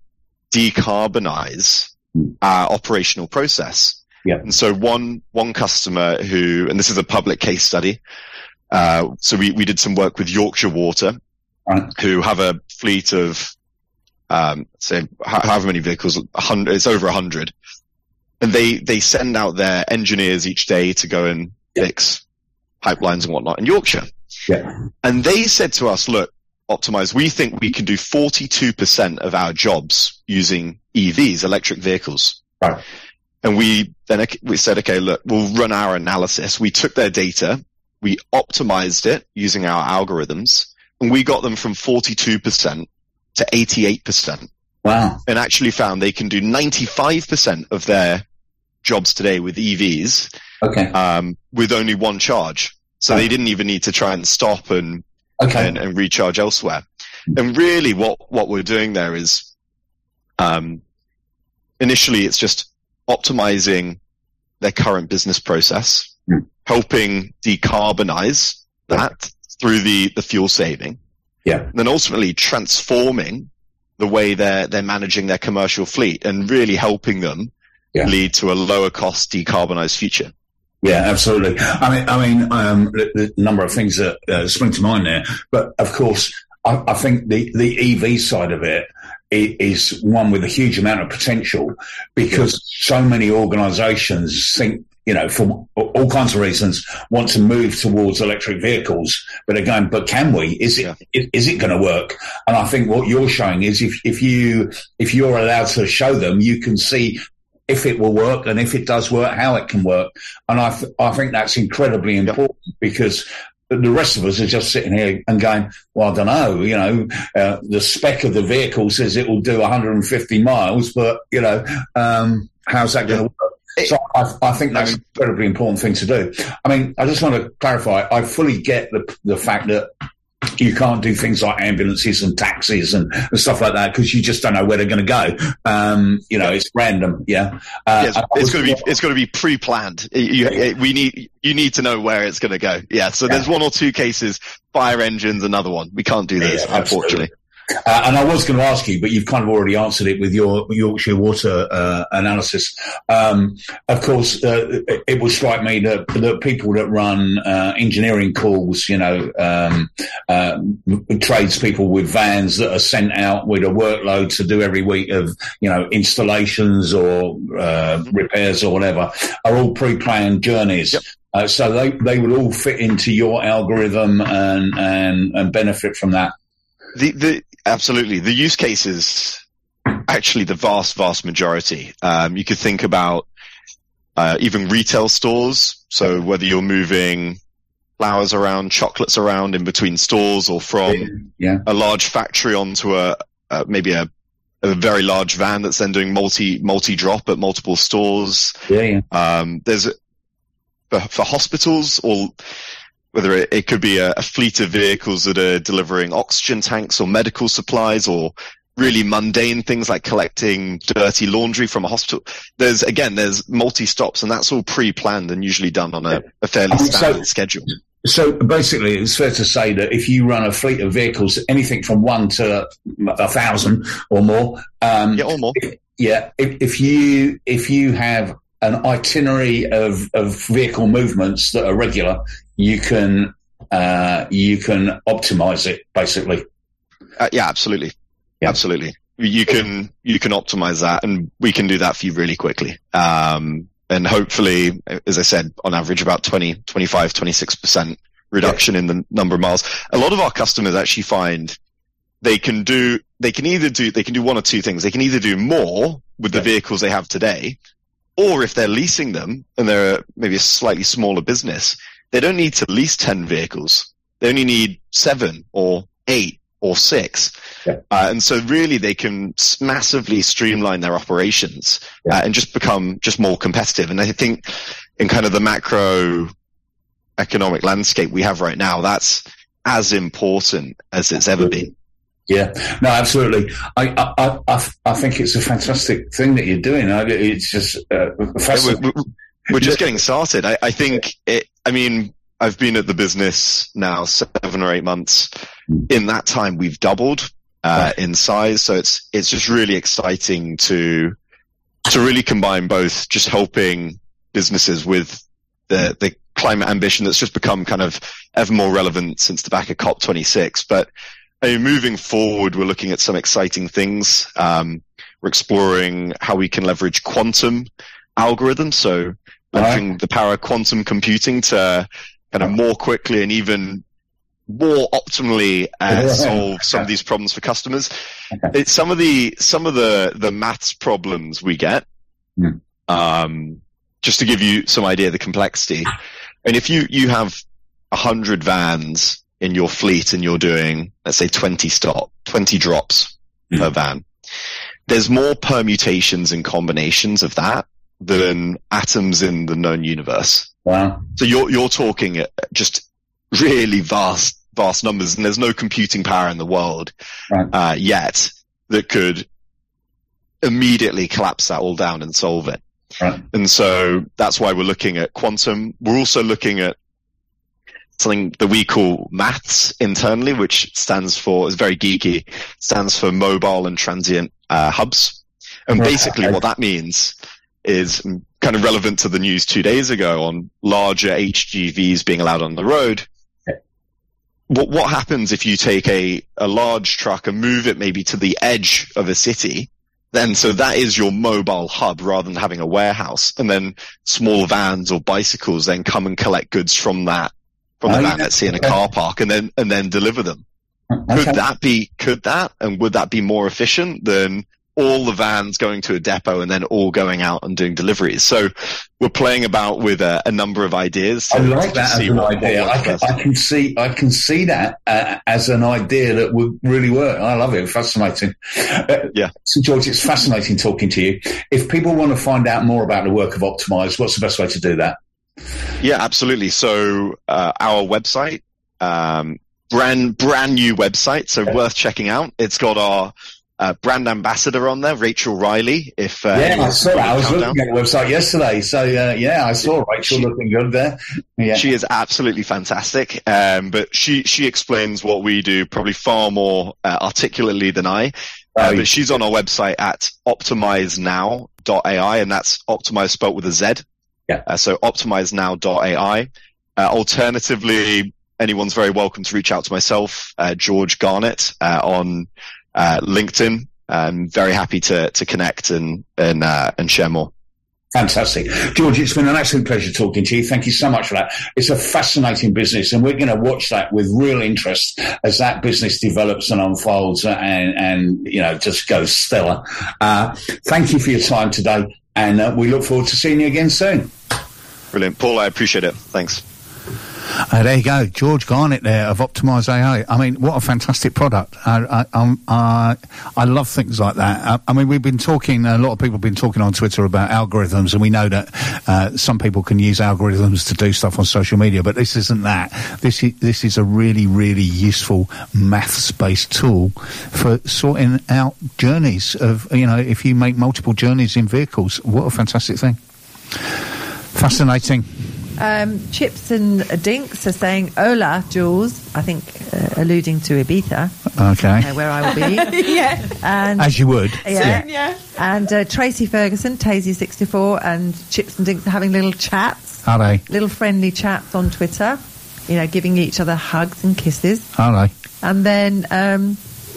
decarbonize hmm. our operational process. Yeah. And so one, one customer who, and this is a public case study, uh, so we, we did some work with Yorkshire Water, right. who have a fleet of, um, say, however many vehicles, a hundred, it's over a hundred. And they, they send out their engineers each day to go and yeah. fix pipelines and whatnot in Yorkshire. Yeah. And they said to us, look, Optimize, we think we can do forty-two percent of our jobs using E Vs, electric vehicles. Right. And we then we said, okay, look, we'll run our analysis. We took their data, we optimized it using our algorithms, and we got them from forty-two percent to eighty-eight percent. Wow. And actually found they can do ninety-five percent of their jobs today with E Vs, okay, um, with only one charge. So okay. they didn't even need to try and stop and, okay. and, and recharge elsewhere. And really what, what we're doing there is, um, initially it's just optimizing their current business process, mm. helping decarbonize that through the, the fuel saving. Yeah. And then ultimately transforming the way they're, they're managing their commercial fleet and really helping them yeah. lead to a lower cost decarbonized future. Yeah, absolutely. I mean, I mean, um, the, the number of things that uh, spring to mind there, but of course, I, I think the, the E V side of it is one with a huge amount of potential, because so many organizations think, you know, for all kinds of reasons, want to move towards electric vehicles, but they're going, but can we? Is it, yeah. is it going to work? And I think what you're showing is if, if you, if you're allowed to show them, you can see if it will work, and if it does work, how it can work. And I, th- I think that's incredibly important, yeah. because the rest of us are just sitting here and going, well, I don't know, you know, uh, the spec of the vehicle says it will do one hundred fifty miles, but, you know, um, how's that going to work? So I, I think that's an incredibly important thing to do. I mean, I just want to clarify, I fully get the the fact that you can't do things like ambulances and taxis and, and stuff like that, because you just don't know where they're going to go. Um, you know, it's random. Yeah, uh, yeah it's, it's going to be it's going to be pre-planned. You, you, we need you need to know where it's going to go. Yeah, so yeah. there's one or two cases. Fire engines, another one. We can't do those, yeah, unfortunately. Uh, and I was going to ask you, but you've kind of already answered it with your Yorkshire Water uh, analysis. Um, of course, uh, it, it will strike me that the people that run uh, engineering calls, you know, um, uh, tradespeople with vans that are sent out with a workload to do every week of, you know, installations or uh, repairs or whatever, are all pre-planned journeys. Yep. Uh, so they, they would all fit into your algorithm and, and, and benefit from that. The, the, absolutely. The use cases, actually the vast, vast majority. Um, you could think about, uh, even retail stores. So whether you're moving flowers around, chocolates around in between stores, or from yeah. a large factory onto a, uh, maybe a, a very large van that's then doing multi, multi drop at multiple stores. Yeah, yeah. Um, there's, for, for hospitals, or whether it, it could be a, a fleet of vehicles that are delivering oxygen tanks or medical supplies, or really mundane things like collecting dirty laundry from a hospital. There's, again, there's multi-stops, and that's all pre-planned and usually done on a, a fairly standard so, schedule. So basically, it's fair to say that if you run a fleet of vehicles, anything from one to a thousand or more, um, yeah, or more. If, yeah, if, if you if you have an itinerary of, of vehicle movements that are regular, you can uh, you can optimize it, basically. Uh, yeah, absolutely. Yeah. Absolutely. You can, you can optimize that, and we can do that for you really quickly. Um, and hopefully, as I said, on average about twenty, twenty-five, twenty-six percent reduction yeah. in the number of miles. A lot of our customers actually find they can do, they can either do, they can do one or two things. They can either do more with the yeah. vehicles they have today, or if they're leasing them and they're maybe a slightly smaller business, they don't need to lease ten vehicles. They only need seven or eight or six. Yeah. Uh, and so really they can massively streamline their operations yeah. uh, and just become just more competitive. And I think in kind of the macro economic landscape we have right now, that's as important as it's ever been. Yeah, no, absolutely. I, I, I, I think it's a fantastic thing that you're doing. It's just uh, fascinating. We're, we're just getting started. I, I think it, I mean, I've been at the business now seven or eight months. In that time, we've doubled, uh, in size. So it's, it's just really exciting to, to really combine both just helping businesses with the, the climate ambition that's just become kind of ever more relevant since the back of COP twenty-six. But I mean, moving forward, we're looking at some exciting things. Um, we're exploring how we can leverage quantum algorithms. So leveraging the power of quantum computing to kind of more quickly and even more optimally uh, solve some of these problems for customers. Okay. It's some of the, some of the, the maths problems we get, mm. um, just to give you some idea of the complexity. And if you, you have a hundred vans in your fleet and you're doing, let's say twenty stop, twenty drops mm. per van, there's more permutations and combinations of that than atoms in the known universe. Wow. So you're, you're talking just really vast, vast numbers, and there's no computing power in the world, right. uh, yet that could immediately collapse that all down and solve it. Right. And so that's why we're looking at quantum. We're also looking at something that we call maths internally, which stands for, is very geeky, stands for mobile and transient uh, hubs. And right. basically what that means is kind of relevant to the news two days ago on larger H G Vs being allowed on the road. Okay. What, what happens if you take a, a large truck and move it maybe to the edge of a city? Then, so that is your mobile hub rather than having a warehouse. And then small vans or bicycles then come and collect goods from that, from the oh, van, yeah. let's say in a car park, and then, and then deliver them. Okay. Could that be, could that, and would that be more efficient than all the vans going to a depot and then all going out and doing deliveries? So we're playing about with a, a number of ideas. To, I like that as an idea. I can, I can see, I can see that uh, as an idea that would really work. I love it. Fascinating. Uh, yeah. So George, it's fascinating talking to you. If people want to find out more about the work of Optimize, what's the best way to do that? Yeah, absolutely. So, uh, our website, um, brand, brand new website. So okay. worth checking out. It's got our, Uh, brand ambassador on there, Rachel Riley. If uh, yeah, I saw that. I was looking down. at the website yesterday, so uh, yeah, I saw Rachel she, looking good there. Yeah. She is absolutely fantastic. Um, but she she explains what we do probably far more uh, articulately than I. Uh, oh, but she's on our website at optimize now dot A I, and that's optimize spelt with a Z. Yeah. Uh, so optimize now dot A I. Uh, alternatively, anyone's very welcome to reach out to myself, uh, George Garnett, uh, on Uh, LinkedIn. I'm very happy to, to connect and, and, uh, and share more. Fantastic. George, it's been an absolute pleasure talking to you. Thank you so much for that. It's a fascinating business, and we're going to watch that with real interest as that business develops and unfolds and, and, you know, just goes stellar. Uh, thank you for your time today, and uh, we look forward to seeing you again soon. Brilliant. Paul, I appreciate it. Thanks. Uh, there you go, George Garnett there of Optimize A I. I mean, what a fantastic product. I, I, um, I, I love things like that. I, I mean, we've been talking, a lot of people have been talking on Twitter about algorithms, and we know that uh, some people can use algorithms to do stuff on social media, but this isn't that. This is, this is a really, really useful maths-based tool for sorting out journeys of, you know, if you make multiple journeys in vehicles. What a fantastic thing. Fascinating. Um, Chips and Dinks are saying, hola, Jules, I think uh, alluding to Ibiza. Okay. Uh, where I will be. yeah. And, As you would. Yeah. Same, yeah. And uh, Tracy Ferguson, Tazy sixty-four, and Chips and Dinks are having little chats. Are they? Little friendly chats on Twitter. you know, giving each other hugs and kisses. Are they? And then, um,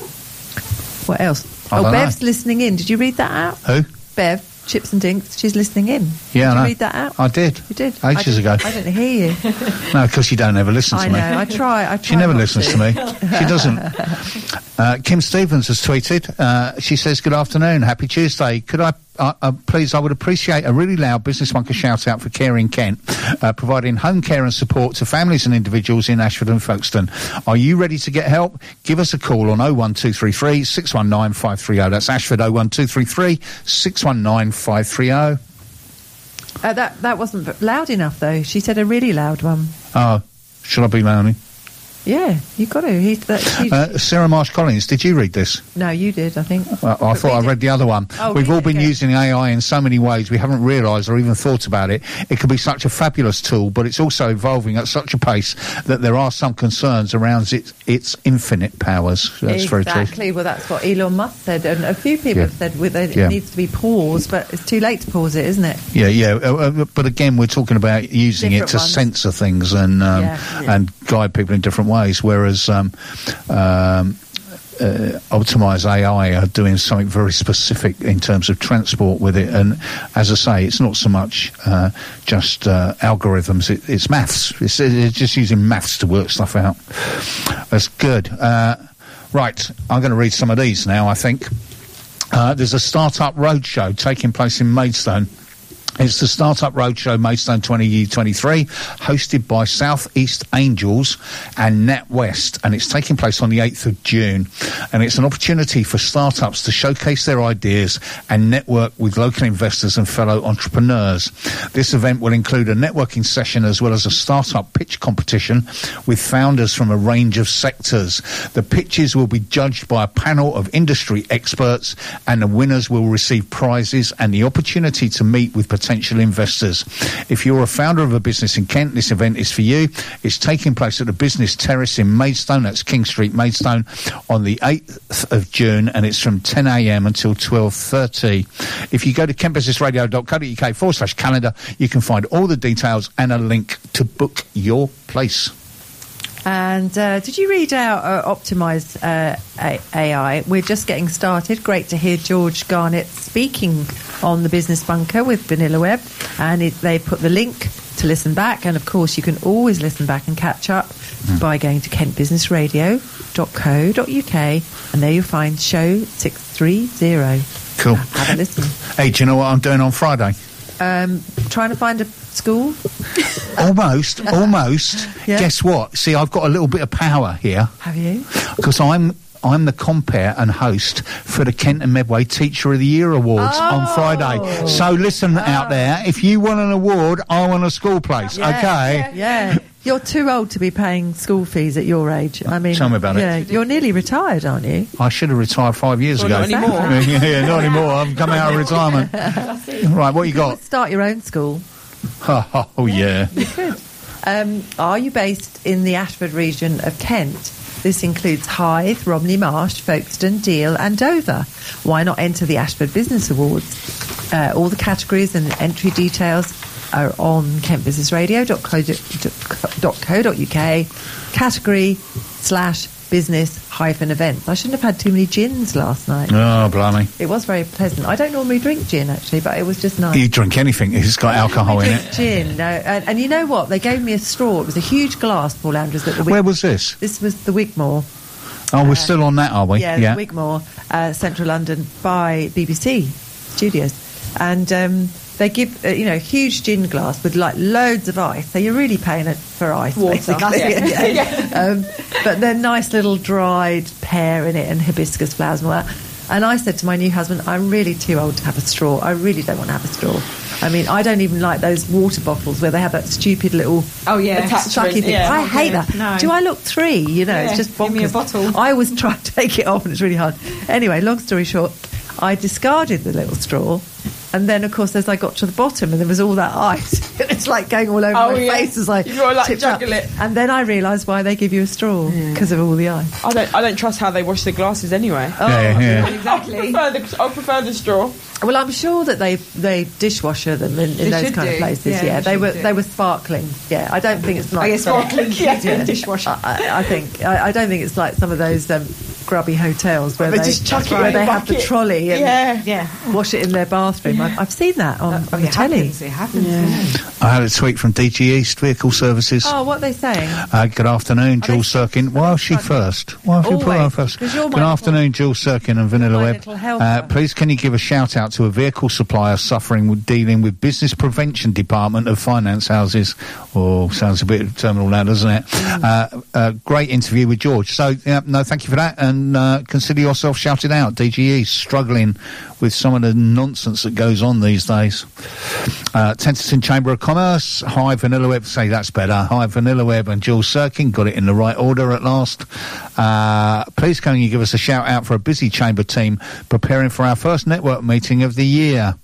what else? I oh, don't Bev's know. listening in. Did you read that out? Who? Bev, Chips and Dinks, she's listening in. Yeah, did I you know. read that out? I did. You did? Ages I ago. I didn't hear you. No, because you don't ever listen to I me. know, I try. I try She never not listens to, to. me. She doesn't. Uh, Kim Stevens has tweeted. Uh, she says, "Good afternoon, happy Tuesday. Could I, uh, uh, please, I would appreciate a really loud Business Bunker shout out for Caring Kent, uh, providing home care and support to families and individuals in Ashford and Folkestone. Are you ready to get help? Give us a call on oh one two three three, six one nine, five three oh. That's Ashford oh one two three three, six one nine, five three oh. Uh, that that wasn't loud enough, though. She said a really loud one. Oh, shall I be moaning? Yeah, you got to. He, that, she, Uh, Sarah Marsh Collins, did you read this? no, you did, I think. Uh, I thought I read read the other one. Oh, We've read all it been again. using A I in so many ways we haven't realised or even thought about it. It could be such a fabulous tool, but it's also evolving at such a pace that there are some concerns around its, its infinite powers. That's very true. Exactly. Well, that's what Elon Musk said, and a few people Yeah. have said with it, Yeah. it needs to be paused, but it's too late to pause it, isn't it? Yeah, yeah. Uh, uh, but again, we're talking about using Different it to ones. censor things and um, Yeah. and guide people in different ways, whereas um, um, uh, Optimize A I are doing something very specific in terms of transport with it. And as I say, it's not so much uh, just uh, algorithms, it, it's maths. It's, it's just using maths to work stuff out. That's good. Uh, right, I'm going to read some of these now, I think. Uh, there's a Startup Roadshow taking place in Maidstone. It's the Startup Roadshow Maidstone twenty twenty-three, hosted by South East Angels and NatWest, and it's taking place on the eighth of June. And it's an opportunity for startups to showcase their ideas and network with local investors and fellow entrepreneurs. This event will include a networking session as well as a startup pitch competition with founders from a range of sectors. The pitches will be judged by a panel of industry experts, and the winners will receive prizes and the opportunity to meet with potential investors. If you're a founder of a business in Kent, this event is for you. It's taking place at the Business Terrace in Maidstone, that's King Street, Maidstone, on the eighth of June, and it's from ten a m until twelve thirty. If you go to kentbusinessradio.co.uk forward slash calendar, you can find all the details and a link to book your place. And uh, did you read out uh, Optimise uh, A I? We're just getting started. Great to hear George Garnett speaking on the Business Bunker with Vanilla Web. And it, they put the link to listen back. And, of course, you can always listen back and catch up mm. by going to kent business radio dot co dot uk. And there you'll find show six three zero. Cool. Have a listen. Hey, do you know what I'm doing on Friday? Um, trying to find a school. Almost, almost. Yeah. Guess what? See, I've got a little bit of power here Have you? because I'm I'm the compere and host for the Kent and Medway Teacher of the Year Awards Oh. on Friday. So listen out there, if you want an award, I want a school place. Yeah, okay. Yeah. You're too old to be paying school fees at your age. I mean, Tell me about it. yeah, you're nearly retired, aren't you? I should have retired five years Well, ago. not anymore. yeah, yeah, not anymore. I'm coming out of retirement. Right, what you got? Start your own school. Oh, yeah. You could. Um, are you based in the Ashford region of Kent? This includes Hythe, Romney Marsh, Folkestone, Deal and Dover. Why not enter the Ashford Business Awards? Uh, all the categories and entry details are on kent business radio dot co dot uk, category slash business hyphen events. I shouldn't have had too many gins last night. Oh, blimey. It was very pleasant. I don't normally drink gin, actually, but it was just nice. You drink anything, it's got alcohol in drink it. gin, no. And, and you know what? They gave me a straw. It was a huge glass, Paul Andrews, at the Wig- Where was this? This was the Wigmore. Oh, we're still on that, are we? Yeah, yeah. Wigmore, uh, Central London, by B B C Studios. And um, they give, uh, you know, huge gin glass with, like, loads of ice. So you're really paying it for ice, Water. basically. Yeah. Yeah. Um, but then nice little dried pear in it and hibiscus flowers and all that. And I said to my new husband, I'm really too old to have a straw. I really don't want to have a straw. I mean, I don't even like those water bottles where they have that stupid little Oh, yeah. sucky thing. Yeah. I hate that. No. Do I look three? You know, Yeah, it's just bonkers. give me a bottle. I always try to take it off and it's really hard. Anyway, long story short, I discarded the little straw. And then, of course, as I got to the bottom and there was all that ice, it it's like going all over Oh, my yeah. face as I You've got to, like, tipped up. juggle it. And then I realised why they give you a straw, because of all the ice. I don't. I don't trust how they wash their glasses anyway. Oh, Yeah, yeah. exactly. I prefer the, I prefer the straw. Well, I'm sure that they they dishwasher them in, in They those should kind of do. places. Yeah, Yeah, they they should were do. they were sparkling. Yeah, I don't think it's like Oh, yeah, sparkling. some- Yeah, dishwasher. I, I- I think I, I don't think it's like some of those um, grubby hotels where They they, just chuck it where in a they have the bucket. trolley and Yeah. Yeah. wash it in their bathroom. I've, I've seen that on, Oh, on the it telly. happens. It happens. Yeah. I had a tweet from D G East Vehicle Services. Oh, what are they saying? Uh, good afternoon, Are Jules they- Sirkin. Why was she Always, first? Why have you put her always, first? because you're my Good little- afternoon, Jules Sirkin and Vanilla my Web. little helper. Uh, please, can you give a shout out to a vehicle supplier suffering with dealing with business prevention department of finance houses? Oh, sounds a bit terminal now, doesn't it? Mm. Uh, uh, great interview with George. So, yeah, no, thank you for that, and uh, consider yourself shouted out. D G E struggling with some of the nonsense that goes on these days. Uh, Tenterton Chamber of Commerce. Hi, Vanilla Web. Say that's better. Hi, Vanilla Web and Jules Sirkin. Got it in the right order at last. Uh, please can you give us a shout out for a busy chamber team preparing for our first network meeting of the year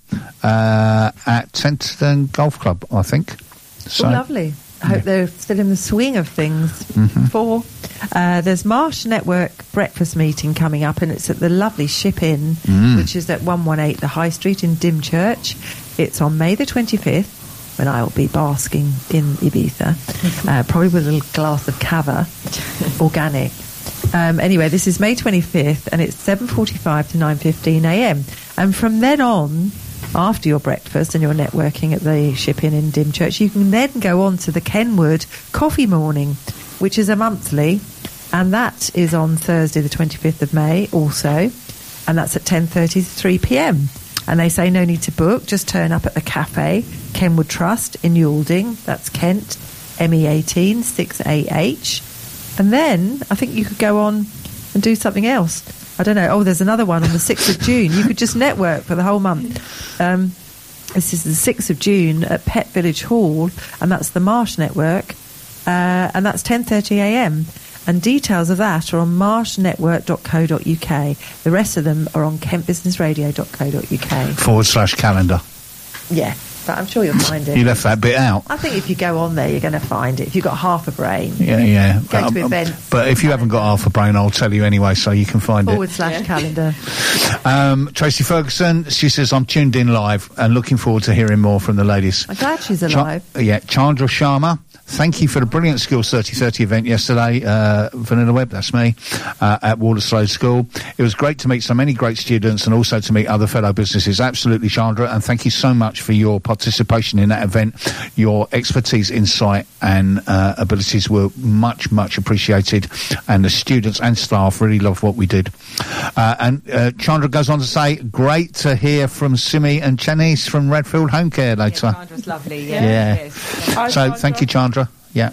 uh, at Tenterton Golf Club, I think. So, Oh, lovely. I hope they're still in the swing of things. Mm-hmm. For uh, there's Marsh Network breakfast meeting coming up, and it's at the lovely Ship Inn, Mm. which is at one one eight The High Street in Dymchurch. It's on May the twenty-fifth, when I will be basking in Ibiza, uh, probably with a little glass of cava, organic. Um, anyway, this is May twenty-fifth, and it's seven forty-five to nine fifteen a m. And from then on, after your breakfast and your networking at the Ship Inn in Dymchurch, you can then go on to the Kenwood Coffee Morning, which is a monthly, and that is on Thursday the twenty-fifth of May also, and that's at ten thirty to three p m. And they say no need to book, just turn up at the cafe, Kenwood Trust in Yalding, that's Kent, M E eighteen six A H. And then I think you could go on and do something else. I don't know. Oh, there's another one on the sixth of June. You could just network for the whole month. Um, this is the sixth of June at Pet Village Hall, and that's the Marsh Network, uh, and that's ten thirty a m. And details of that are on marsh network dot co dot u k. The rest of them are on kent business radio dot co dot u k. forward slash calendar. Yeah, but I'm sure you'll find it. You left that bit out. I think if you go on there, you're going to find it. If you've got half a brain, Yeah, yeah. Go to events. But if you haven't got half a brain, I'll tell you anyway, so you can find forward it. slash calendar. Um, Tracy Ferguson, she says, I'm tuned in live and looking forward to hearing more from the ladies. I'm glad she's Cha- alive. yeah, Chandra Sharma. Thank you for the brilliant Skills thirty thirty event yesterday, uh, Vanilla Web, that's me, uh, at Waterslow School. It was great to meet so many great students and also to meet other fellow businesses. Absolutely, Chandra, and thank you so much for your participation in that event. Your expertise, insight and uh, abilities were much, much appreciated, and the students and staff really loved what we did. Uh, and uh, Chandra goes on to say, great to hear from Simi and Janice from Redfield Home Care later. Chandra's lovely. Yeah. Yeah. Yes. Hi, So, Chandra. thank you, Chandra. Yeah.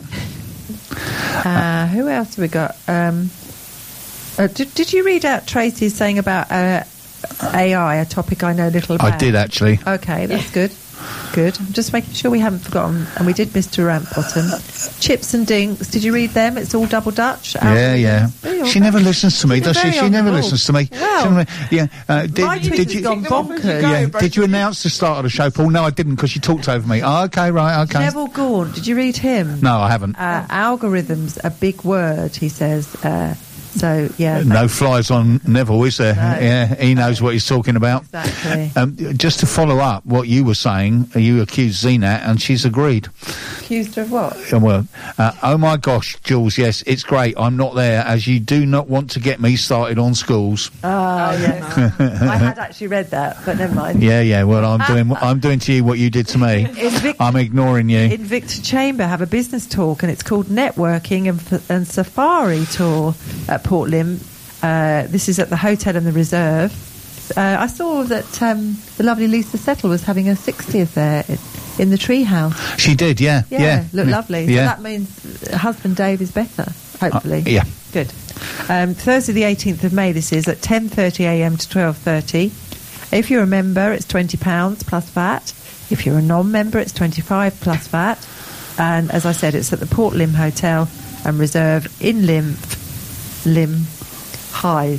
Uh, who else have we got? Um, uh, did, did you read out Tracy's saying about uh, A I, a topic I know little about? I did actually. Okay, that's good. Good. I'm just making sure we haven't forgotten. And we did Mister Rampbottom. Chips and Dinks. Did you read them? It's all double Dutch. Yeah, yeah. Very She on- never listens to me, You're does she? very She on never the ball. listens to me. Well, She never- yeah. Uh, did, my did Twitter's you? gone bonkers. Yeah. Did you announce the start of the show, Paul? No, I didn't, because you talked over me. Oh, okay, right, okay. Neville Gaunt. Did you read him? No, I haven't. Uh, algorithms, a big word, he says. Uh, so, yeah. No flies on Neville, is there? No. Yeah, he knows what he's talking about. Exactly. Um, just to follow up what you were saying, you accused Zenat, and she's agreed. Accused of what? Uh, Well, uh, oh my gosh, Jules, yes, it's great. I'm not there, as you do not want to get me started on schools. Oh, yeah. I had actually read that, but never mind. Yeah, yeah. Well, I'm doing I'm doing to you what you did to me. In Vic- I'm ignoring you. in Victor Chamber have a business talk, and it's called Networking and, and Safari Tour at Port Lim. Uh, this is at the Hotel and the Reserve. Uh, I saw that um, the lovely Lisa Settle was having her sixtieth there in, in the treehouse. She did, yeah, Yeah, yeah. looked lovely. So Yeah, that means husband Dave is better, hopefully. Uh, yeah. Good. Um, Thursday the eighteenth of May, this is at ten thirty a m to twelve thirty. If you're a member, it's twenty pounds plus V A T. If you're a non-member, it's twenty-five plus V A T. And as I said, it's at the Port Lim Hotel and Reserve in Lim, Lim High.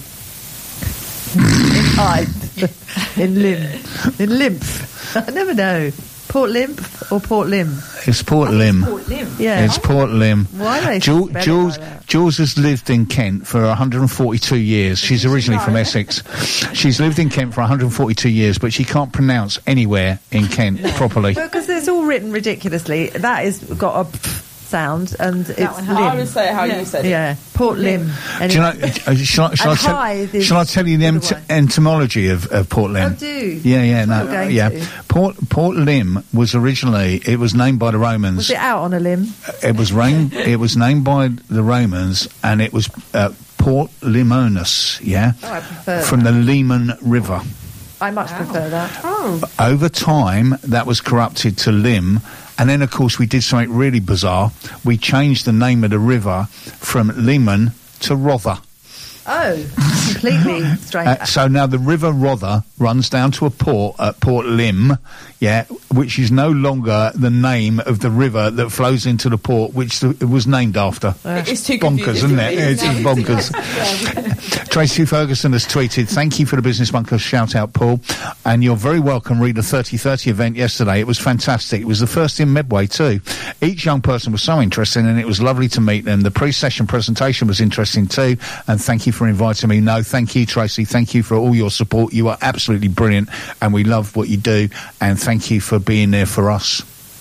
in Hythe. in Lim. In Lymph. I never know. Port Limp or Port Lim? It's Port Lim. Port Lim. Yeah. It's Port Lim. Why they Jules, spell it Jules, like that? Jules has lived in Kent for one hundred forty-two years. She's originally from Essex. She's lived in Kent for one hundred forty-two years, but she can't pronounce anywhere in Kent properly. Because it's all written ridiculously. That is got a pff sound, and it's one has- Lim. I would say how Yeah. you said it. Yeah, Port Lim. Do you know? uh, Shall, I- shall, I And tell, Hythe is shall I tell you the the ent- other way. entomology of, of Port Lim? Oh, do. Yeah, yeah, no, You're going yeah. to. Port Port Lim was originally it was named by the Romans. Was it out on a limb? It was rain, It was named by the Romans, and it was uh, Port Limonus. Yeah, Oh, I prefer from the Leman River. I much prefer that. Oh, Over time, that was corrupted to Lim, and then, of course, we did something really bizarre. We changed the name of the river from Leman to Rother. Oh, completely strange. Uh, so now the River Rother runs down to a port at Port Lim, yeah, which is no longer the name of the river that flows into the port, which the, it was named after. It's too bonkers, confusing isn't it? to me. It's just bonkers. Tracy Ferguson has tweeted, "Thank you for the Business Bunkers shout out, Paul, and you're very welcome. Read the thirty thirty event yesterday. It was fantastic. It was the first in Medway too. Each young person was so interesting, and it was lovely to meet them. The pre-session presentation was interesting too, and thank you for inviting me. No, thank you, Tracy. Thank you for all your support. You are absolutely brilliant, and we love what you do. And thank you for being there for us."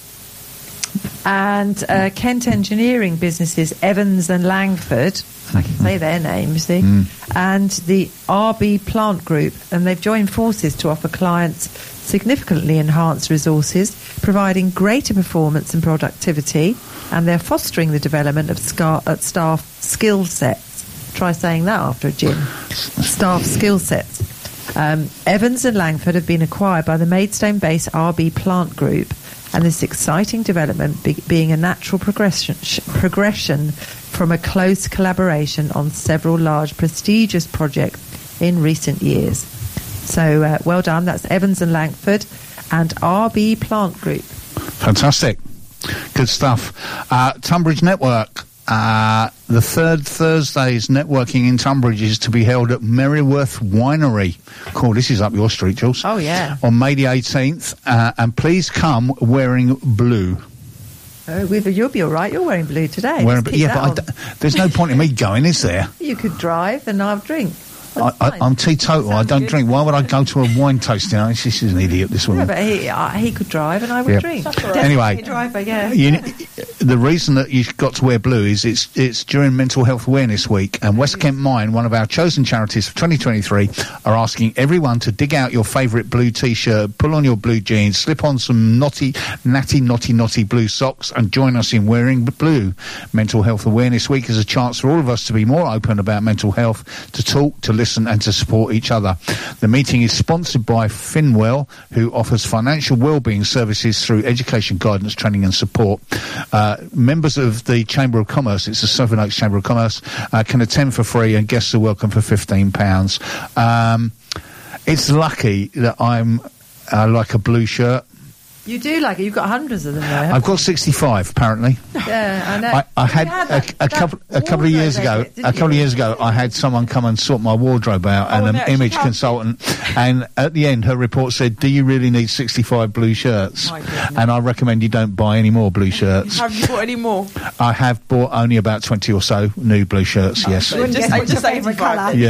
And uh, Kent engineering businesses Evans and Langford, I can say their name, you see, and the R B Plant Group, and they've joined forces to offer clients significantly enhanced resources, providing greater performance and productivity, and they're fostering the development of scar- uh, staff skill sets. Try saying that after a gym. Staff skill sets. Um, Evans and Langford have been acquired by the Maidstone-based R B Plant Group, and this exciting development be- being a natural progression, sh- progression from a close collaboration on several large prestigious projects in recent years. So uh, well done. That's Evans and Langford and R B Plant Group. Fantastic. Good stuff. Uh, Tunbridge Network. Uh, the third Thursday's networking in Tunbridge is to be held at Merryworth Winery. Cool, this is up your street, Jules. Oh, yeah. On May the eighteenth. Uh, and please come wearing blue. Oh, we've, you'll be all right. You're wearing blue today. Wearing, Just keep yeah, that but I on. d- there's no point in me going, is there? You could drive and I'll drink. I, That's I, fine. I'm teetotal. I don't drink. Why would I go to a wine tasting? Oh, this is an idiot, this Yeah, woman. but he, uh, he could drive and I would Yeah. drink. right. Anyway, Designated driver, yeah. You, the reason that you've got to wear blue is it's it's during Mental Health Awareness Week, and West Kent Mine, one of our chosen charities for twenty twenty-three, are asking everyone to dig out your favourite blue T-shirt, pull on your blue jeans, slip on some naughty, natty, naughty, naughty blue socks, and join us in wearing blue. Mental Health Awareness Week is a chance for all of us to be more open about mental health, to talk, to listen, and to support each other. The meeting is sponsored by Finwell, who offers financial wellbeing services through education, guidance, training and support. Uh, members of the Chamber of Commerce, it's the Southern Oaks Chamber of Commerce, uh, can attend for free, and guests are welcome for fifteen pounds. Um, it's lucky that I'm uh, like a blue shirt. You do like it. You've got hundreds of them there. I've got sixty-five, apparently. Yeah, I know. I, I had, You had a, that- a that couple a couple of wardrobe years ago. edit, A didn't couple of you? years ago, I had someone come and sort my wardrobe out, Oh, and and an they image actually consultant. And at the end, her report said, "Do you really need sixty-five blue shirts?" My goodness. And I recommend you don't buy any more blue shirts. Have you bought any more? I have bought only about twenty or so new blue shirts. Yes. So just, get just your favourite colour. eighty-five.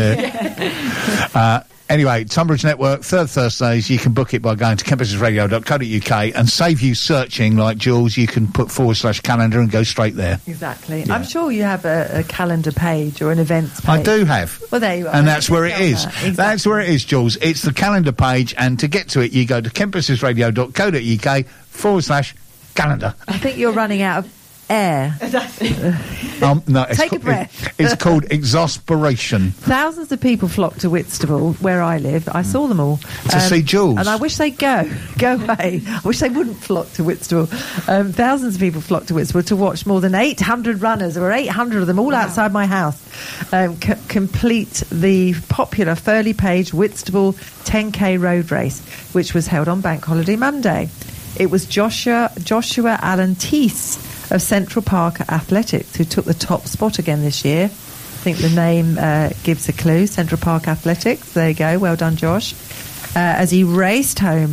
Yeah. uh, anyway, Tunbridge Network, third Thursdays. You can book it by going to campuses radio dot co dot U K, and save you searching like Jules. You can put forward slash calendar and go straight there. Exactly. I'm sure you have a, a calendar page or an events page. I do have. Well, there you are. And that's where it Tell is. that. Exactly. That's where it is, Jules. It's the calendar page, and to get to it, you go to campuses radio dot co dot U K forward slash calendar. I think you're running out of air. Um, no, it's Take a called, breath. It's called exasperation. Thousands of people flock to Whitstable, where I live. I saw them all. To see Jules. And I wish they'd go. Go away. I wish they wouldn't flock to Whitstable. Um, thousands of people flock to Whitstable to watch more than eight hundred runners. There were eight hundred of them all outside my house. Um, c- complete the popular Furley Page Whitstable ten K road race, which was held on Bank Holiday Monday. It was Joshua, Joshua Allen Teese of Central Park Athletics who took the top spot again this year. I think the name uh, gives a clue. Central Park Athletics. There you go. Well done, Josh. Uh, as he raced home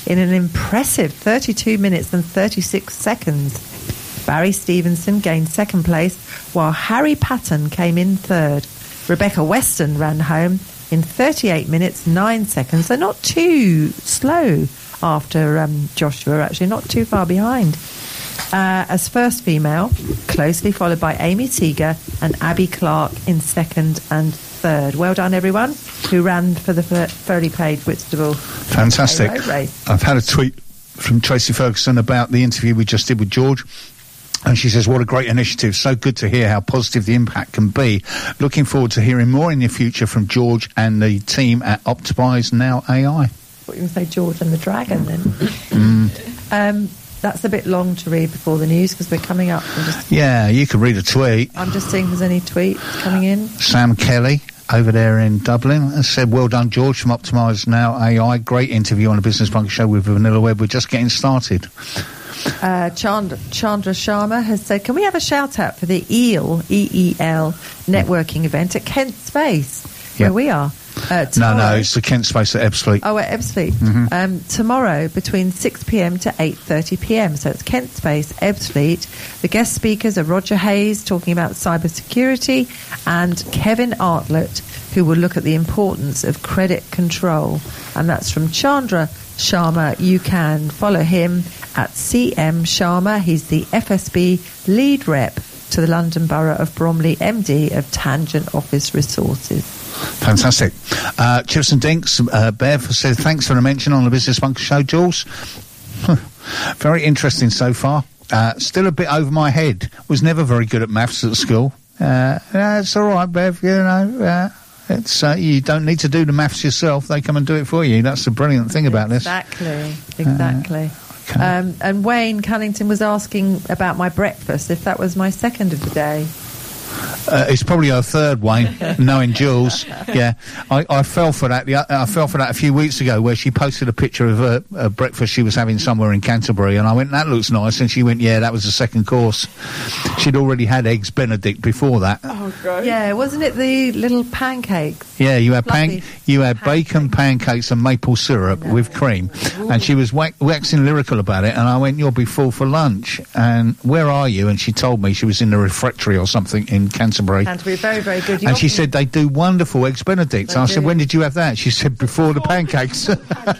in an impressive thirty-two minutes and thirty-six seconds. Barry Stevenson gained second place, while Harry Patton came in third. Rebecca Weston ran home in thirty-eight minutes, nine seconds, so not too slow after um, Joshua, actually, not too far behind. Uh, as first female, closely followed by Amy Seeger and Abby Clark in second and third. Well done, everyone who ran for the Fairly Paid Whitstable. Fantastic. I've had a tweet from Tracy Ferguson about the interview we just did with George. And she says, what a great initiative. So good to hear how positive the impact can be. Looking forward to hearing more in the future from George and the team at Optimize Now A I. What you can say, George and the Dragon, then. mm. um, that's a bit long to read before the news because we're coming up. Just, yeah, you can read a tweet. I'm just seeing if there's any tweets coming in. Sam Kelly over there in Dublin has said, well done, George, from Optimize Now A I. Great interview on a Business Bunker show with Vanilla Web. We're just getting started. Uh, Chandra, Chandra Sharma has said, can we have a shout out for the E E L, E E L networking event at Kent Space, where yep. we are? Uh, no, no, it's the Kent Space at Ebbsfleet. Oh, at Ebbsfleet. Mm-hmm. Um, tomorrow between six p.m. to eight thirty p.m. So it's Kent Space, Ebbsfleet. The guest speakers are Roger Hayes, talking about cybersecurity, and Kevin Artlett, who will look at the importance of credit control. And that's from Chandra Sharma. You can follow him at C M Sharma. He's the F S B lead rep to the London Borough of Bromley, M D of Tangent Office Resources. Fantastic. Uh, Chips and Dinks, uh, Bev said, thanks for the mention on the Business Bunker show, Jules. Very interesting so far. Uh, still a bit over my head. Was never very good at maths at school. Uh, yeah, it's all right, Bev, you know. Uh, It's uh, you don't need to do the maths yourself. They come and do it for you. That's the brilliant thing about this. Exactly, exactly. Uh, okay. um, and Wayne Cunnington was asking about my breakfast, if that was my second of the day. Uh, it's probably her third, Wayne, knowing Jules. Yeah, I, I fell for that. The, I fell for that a few weeks ago, where she posted a picture of a, a breakfast she was having somewhere in Canterbury, and I went, "That looks nice," and she went, "Yeah, that was the second course." She'd already had eggs Benedict before that. Oh God! Yeah, wasn't it the little pancakes? Yeah, you had Fluffy pan, you had pancakes. bacon pancakes and maple syrup with cream, Ooh. and she was wa- waxing lyrical about it. And I went, "You'll be full for lunch." And where are you? And she told me she was in the refectory or something in Canterbury. Canterbury, very, very good. You And she often- said they do wonderful eggs Benedict. They And I said, do. when did you have that? She said, before the pancakes.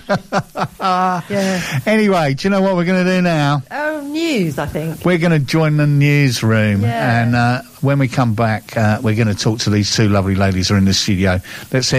Yeah. Anyway, do you know what we're going to do now? Oh, news, I think. We're going to join the newsroom. Yeah. And uh, when we come back, uh, we're going to talk to these two lovely ladies who are in the studio. Let's hear